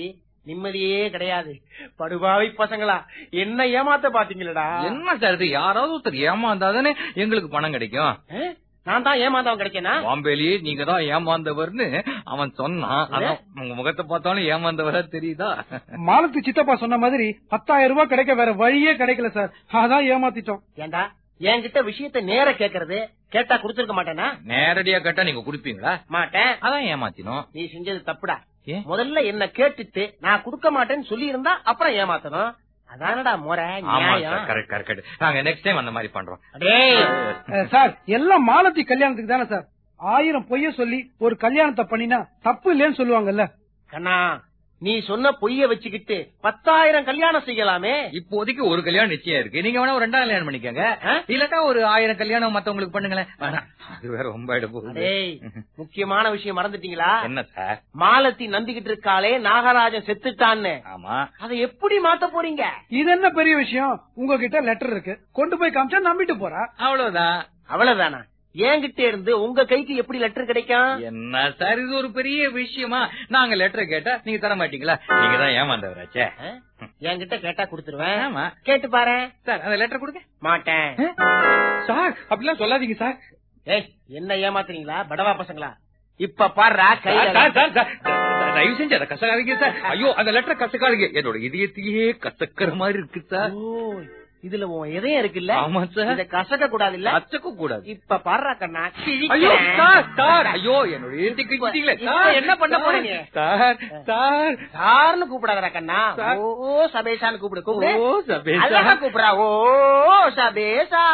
[SPEAKER 7] நிம்மதியே கிடையாது. படுபாவை பசங்களா என்ன ஏமாத்த பாத்தீங்களடா?
[SPEAKER 1] என்ன சார் இது, யாராவது ஒருத்தர் ஏமாந்தாதானே எங்களுக்கு பணம் கிடைக்கும்.
[SPEAKER 7] நான் தான் ஏமாந்தவன் கிடைக்கேனா?
[SPEAKER 1] பாம்பேலி நீங்க தான் ஏமாந்தவர்னு அவன் சொன்னான். அதான் உங்க முகத்தை பார்த்தாலும் ஏமாந்தவரா தெரியுதா?
[SPEAKER 5] மாலத்து சித்தப்பா சொன்ன மாதிரி 10,000 ரூபாய் கிடைக்க வேற வழியே கிடைக்கல சார். அதான் ஏமாத்திட்டோம்.
[SPEAKER 7] ஏண்டா என்கிட்ட விஷயத்த நேர கேக்குறது, கேட்டா குடுத்திருக்க மாட்டேனா?
[SPEAKER 1] நேரடியா கேட்டா நீங்க குடுப்பீங்களா?
[SPEAKER 7] மாட்டேன்.
[SPEAKER 1] அதான் ஏமாத்தினோம்.
[SPEAKER 7] நீ செஞ்சது தப்புடா. முதல்ல என்ன கேட்டுட்டு நான் குடுக்க மாட்டேன்னு சொல்லி இருந்தா அப்புறம் ஏமாத்தணும். அதானடா முறை, நியாயம்.
[SPEAKER 1] நாங்க நெக்ஸ்ட் டைம் அந்த மாதிரி பண்றோம்.
[SPEAKER 5] சார் எல்லாம் மாலத்தி கல்யாணத்துக்கு தானே சார். 1000 பொய்ய சொல்லி ஒரு கல்யாணத்தை பண்ணினா தப்பு இல்லன்னு சொல்லுவாங்கல்ல.
[SPEAKER 7] கண்ணா நீ சொன்ன பொய்ய வச்சுக்கிட்டு 10,000 கல்யாணம் செய்யலாமே.
[SPEAKER 1] இப்போதைக்கு ஒரு கல்யாணம் நிச்சயம் இருக்கு. நீங்க வேணா ஒரு 2ஆம் கல்யாணம் பண்ணிக்கங்க. இல்லட்டா ஒரு 1000 கல்யாணம் மத்தவங்களுக்கு பண்ணுங்களேன். அது வேற ரொம்ப
[SPEAKER 7] முக்கியமான விஷயம் மறந்துட்டீங்களா?
[SPEAKER 1] என்ன சார்?
[SPEAKER 7] மாலத்தி நம்பிக்கிட்டு இருக்காளே நாகராஜன் செத்துட்டான்னு.
[SPEAKER 1] ஆமா,
[SPEAKER 7] அதை எப்படி மாத்த போறீங்க?
[SPEAKER 5] இது என்ன பெரிய விஷயம்? உங்ககிட்ட லெட்டர் இருக்கு, கொண்டு போய் காமிச்சா நம்பிட்டு போறா.
[SPEAKER 1] அவ்வளவுதான்.
[SPEAKER 7] அவ்வளவுதானா? என்கிட்ட இருந்து உங்க கைக்கு எப்படி லெட்டர் கிடைக்கும்?
[SPEAKER 1] என்ன சார் இது ஒரு பெரிய விஷயமா? நாங்க லெட்டர் கேட்டா நீங்க தர மாட்டீங்களா? நீங்க தான் ஏமாந்தவராச்சே.
[SPEAKER 7] என்கிட்ட கேட்டா குடுத்துருவேன். கேட்டு பாரு
[SPEAKER 1] சார். அந்த லெட்டர் கொடுங்க.
[SPEAKER 7] மாட்டேன்
[SPEAKER 1] சார். அப்படிலாம் சொல்லாதீங்க சார்.
[SPEAKER 7] ஏய் என்ன ஏமாத்துறீங்களா படவா பசங்களா? இப்ப பாரு
[SPEAKER 1] தயவு செஞ்சு அதை கசக்காதீங்க சார். ஐயோ அந்த லெட்டர் கசக்காதீங்க. என்னோட இதயத்தையே கசக்கிற மாதிரி இருக்கு சார்.
[SPEAKER 7] இதுல உன் இதயம் இருக்குல்ல?
[SPEAKER 1] ஆமா சார்.
[SPEAKER 7] இத கசக்க கூடாது இல்ல?
[SPEAKER 1] கசக்க கூடாது.
[SPEAKER 7] இப்ப பாரு கண்ணா.
[SPEAKER 1] ஐயோ சார். ஐயோ என்னோட இதயத்தை கிழிச்சிட்டீங்களே சார்.
[SPEAKER 7] என்ன பண்ண போறீங்க?
[SPEAKER 1] சார் சார்
[SPEAKER 7] சார்னு கூப்பிடாதடா கண்ணா. ஓ சபேஷான்னு கூப்பிடு. கூப்பிடு.
[SPEAKER 1] ஓ சபேஷா
[SPEAKER 7] கூப்பிடா. ஓ சபேஷா.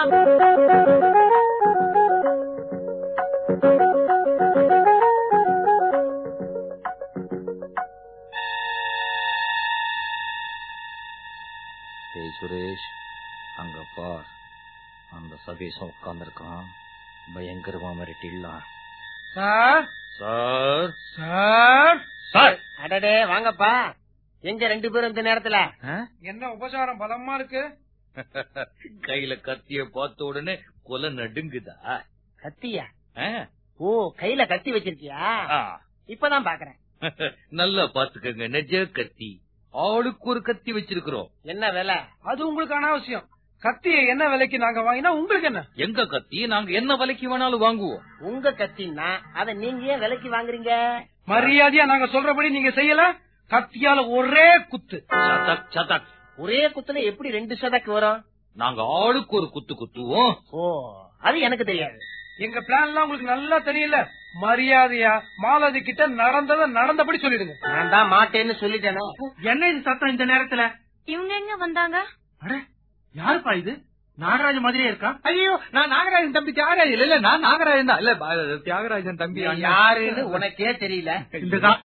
[SPEAKER 1] சுரேஷ் அங்க பார், அந்த சபேஷம் உட்கார்ந்து இருக்கான். பயங்கரமா மிரட்டிடலாம்.
[SPEAKER 5] Sir
[SPEAKER 1] sir
[SPEAKER 5] sir
[SPEAKER 1] sir.
[SPEAKER 7] அடடே வாங்கப்பா. எங்க 2 பேரும் இந்த நேரத்துல?
[SPEAKER 5] என்ன உபசாரம் பலமா இருக்கு?
[SPEAKER 1] கையில கத்திய பார்த்த உடனே கொலை நடுங்குதா?
[SPEAKER 7] கத்தியா? ஓ கையில கத்தி வச்சிருக்கியா? இப்பதான் பாக்குறேன்.
[SPEAKER 1] நல்லா பாத்துக்கங்க, நெஜ கத்தி. ஆளுக்கு ஒரு கத்தி வச்சிருக்கிறோம்.
[SPEAKER 7] என்ன விலை?
[SPEAKER 5] அது உங்களுக்கு அனாவசியம். கத்தியை என்ன விலைக்கு நாங்க வாங்கினா உங்களுக்கு என்ன?
[SPEAKER 1] எங்க கத்தி நாங்க என்ன விலைக்கு வேணாலும் வாங்குவோம்.
[SPEAKER 7] உங்க கத்தின்னா அத நீங்க ஏன் விலைக்கு வாங்குறீங்க?
[SPEAKER 5] மரியாதையா நாங்க சொல்றபடி நீங்க செய்யல. கத்தியால ஒரே குத்து.
[SPEAKER 1] சதக் சதக்.
[SPEAKER 7] ஒரே குத்துல எப்படி 2 சதக்கு வரும்?
[SPEAKER 1] நாங்க ஆளுக்கு ஒரு குத்து குத்துவோம்.
[SPEAKER 7] ஓ அது எனக்கு தெரியாது.
[SPEAKER 5] எங்க பிளான் எல்லாம் உங்களுக்கு நல்லா தெரியல. மரியாதையா மாலதி கிட்ட நடந்தத நடந்தபடி சொல்லிடுங்க.
[SPEAKER 7] நான் தான் மாட்டேன்னு சொல்லிட்டேனே.
[SPEAKER 3] என்ன இது சத்தம் இந்த நேரத்துல?
[SPEAKER 4] இவங்க எங்க வந்தாங்க?
[SPEAKER 3] அட யாருப்பா இது? நாகராஜ மாதிரியே இருக்கா?
[SPEAKER 1] ஐயோ நான் நாகராஜன் தம்பி தியாகராஜன். இல்ல நான் நாகராஜன் தான். இல்ல தியாகராஜன் தம்பி
[SPEAKER 7] யாருன்னு உனக்கே தெரியல.
[SPEAKER 3] இந்த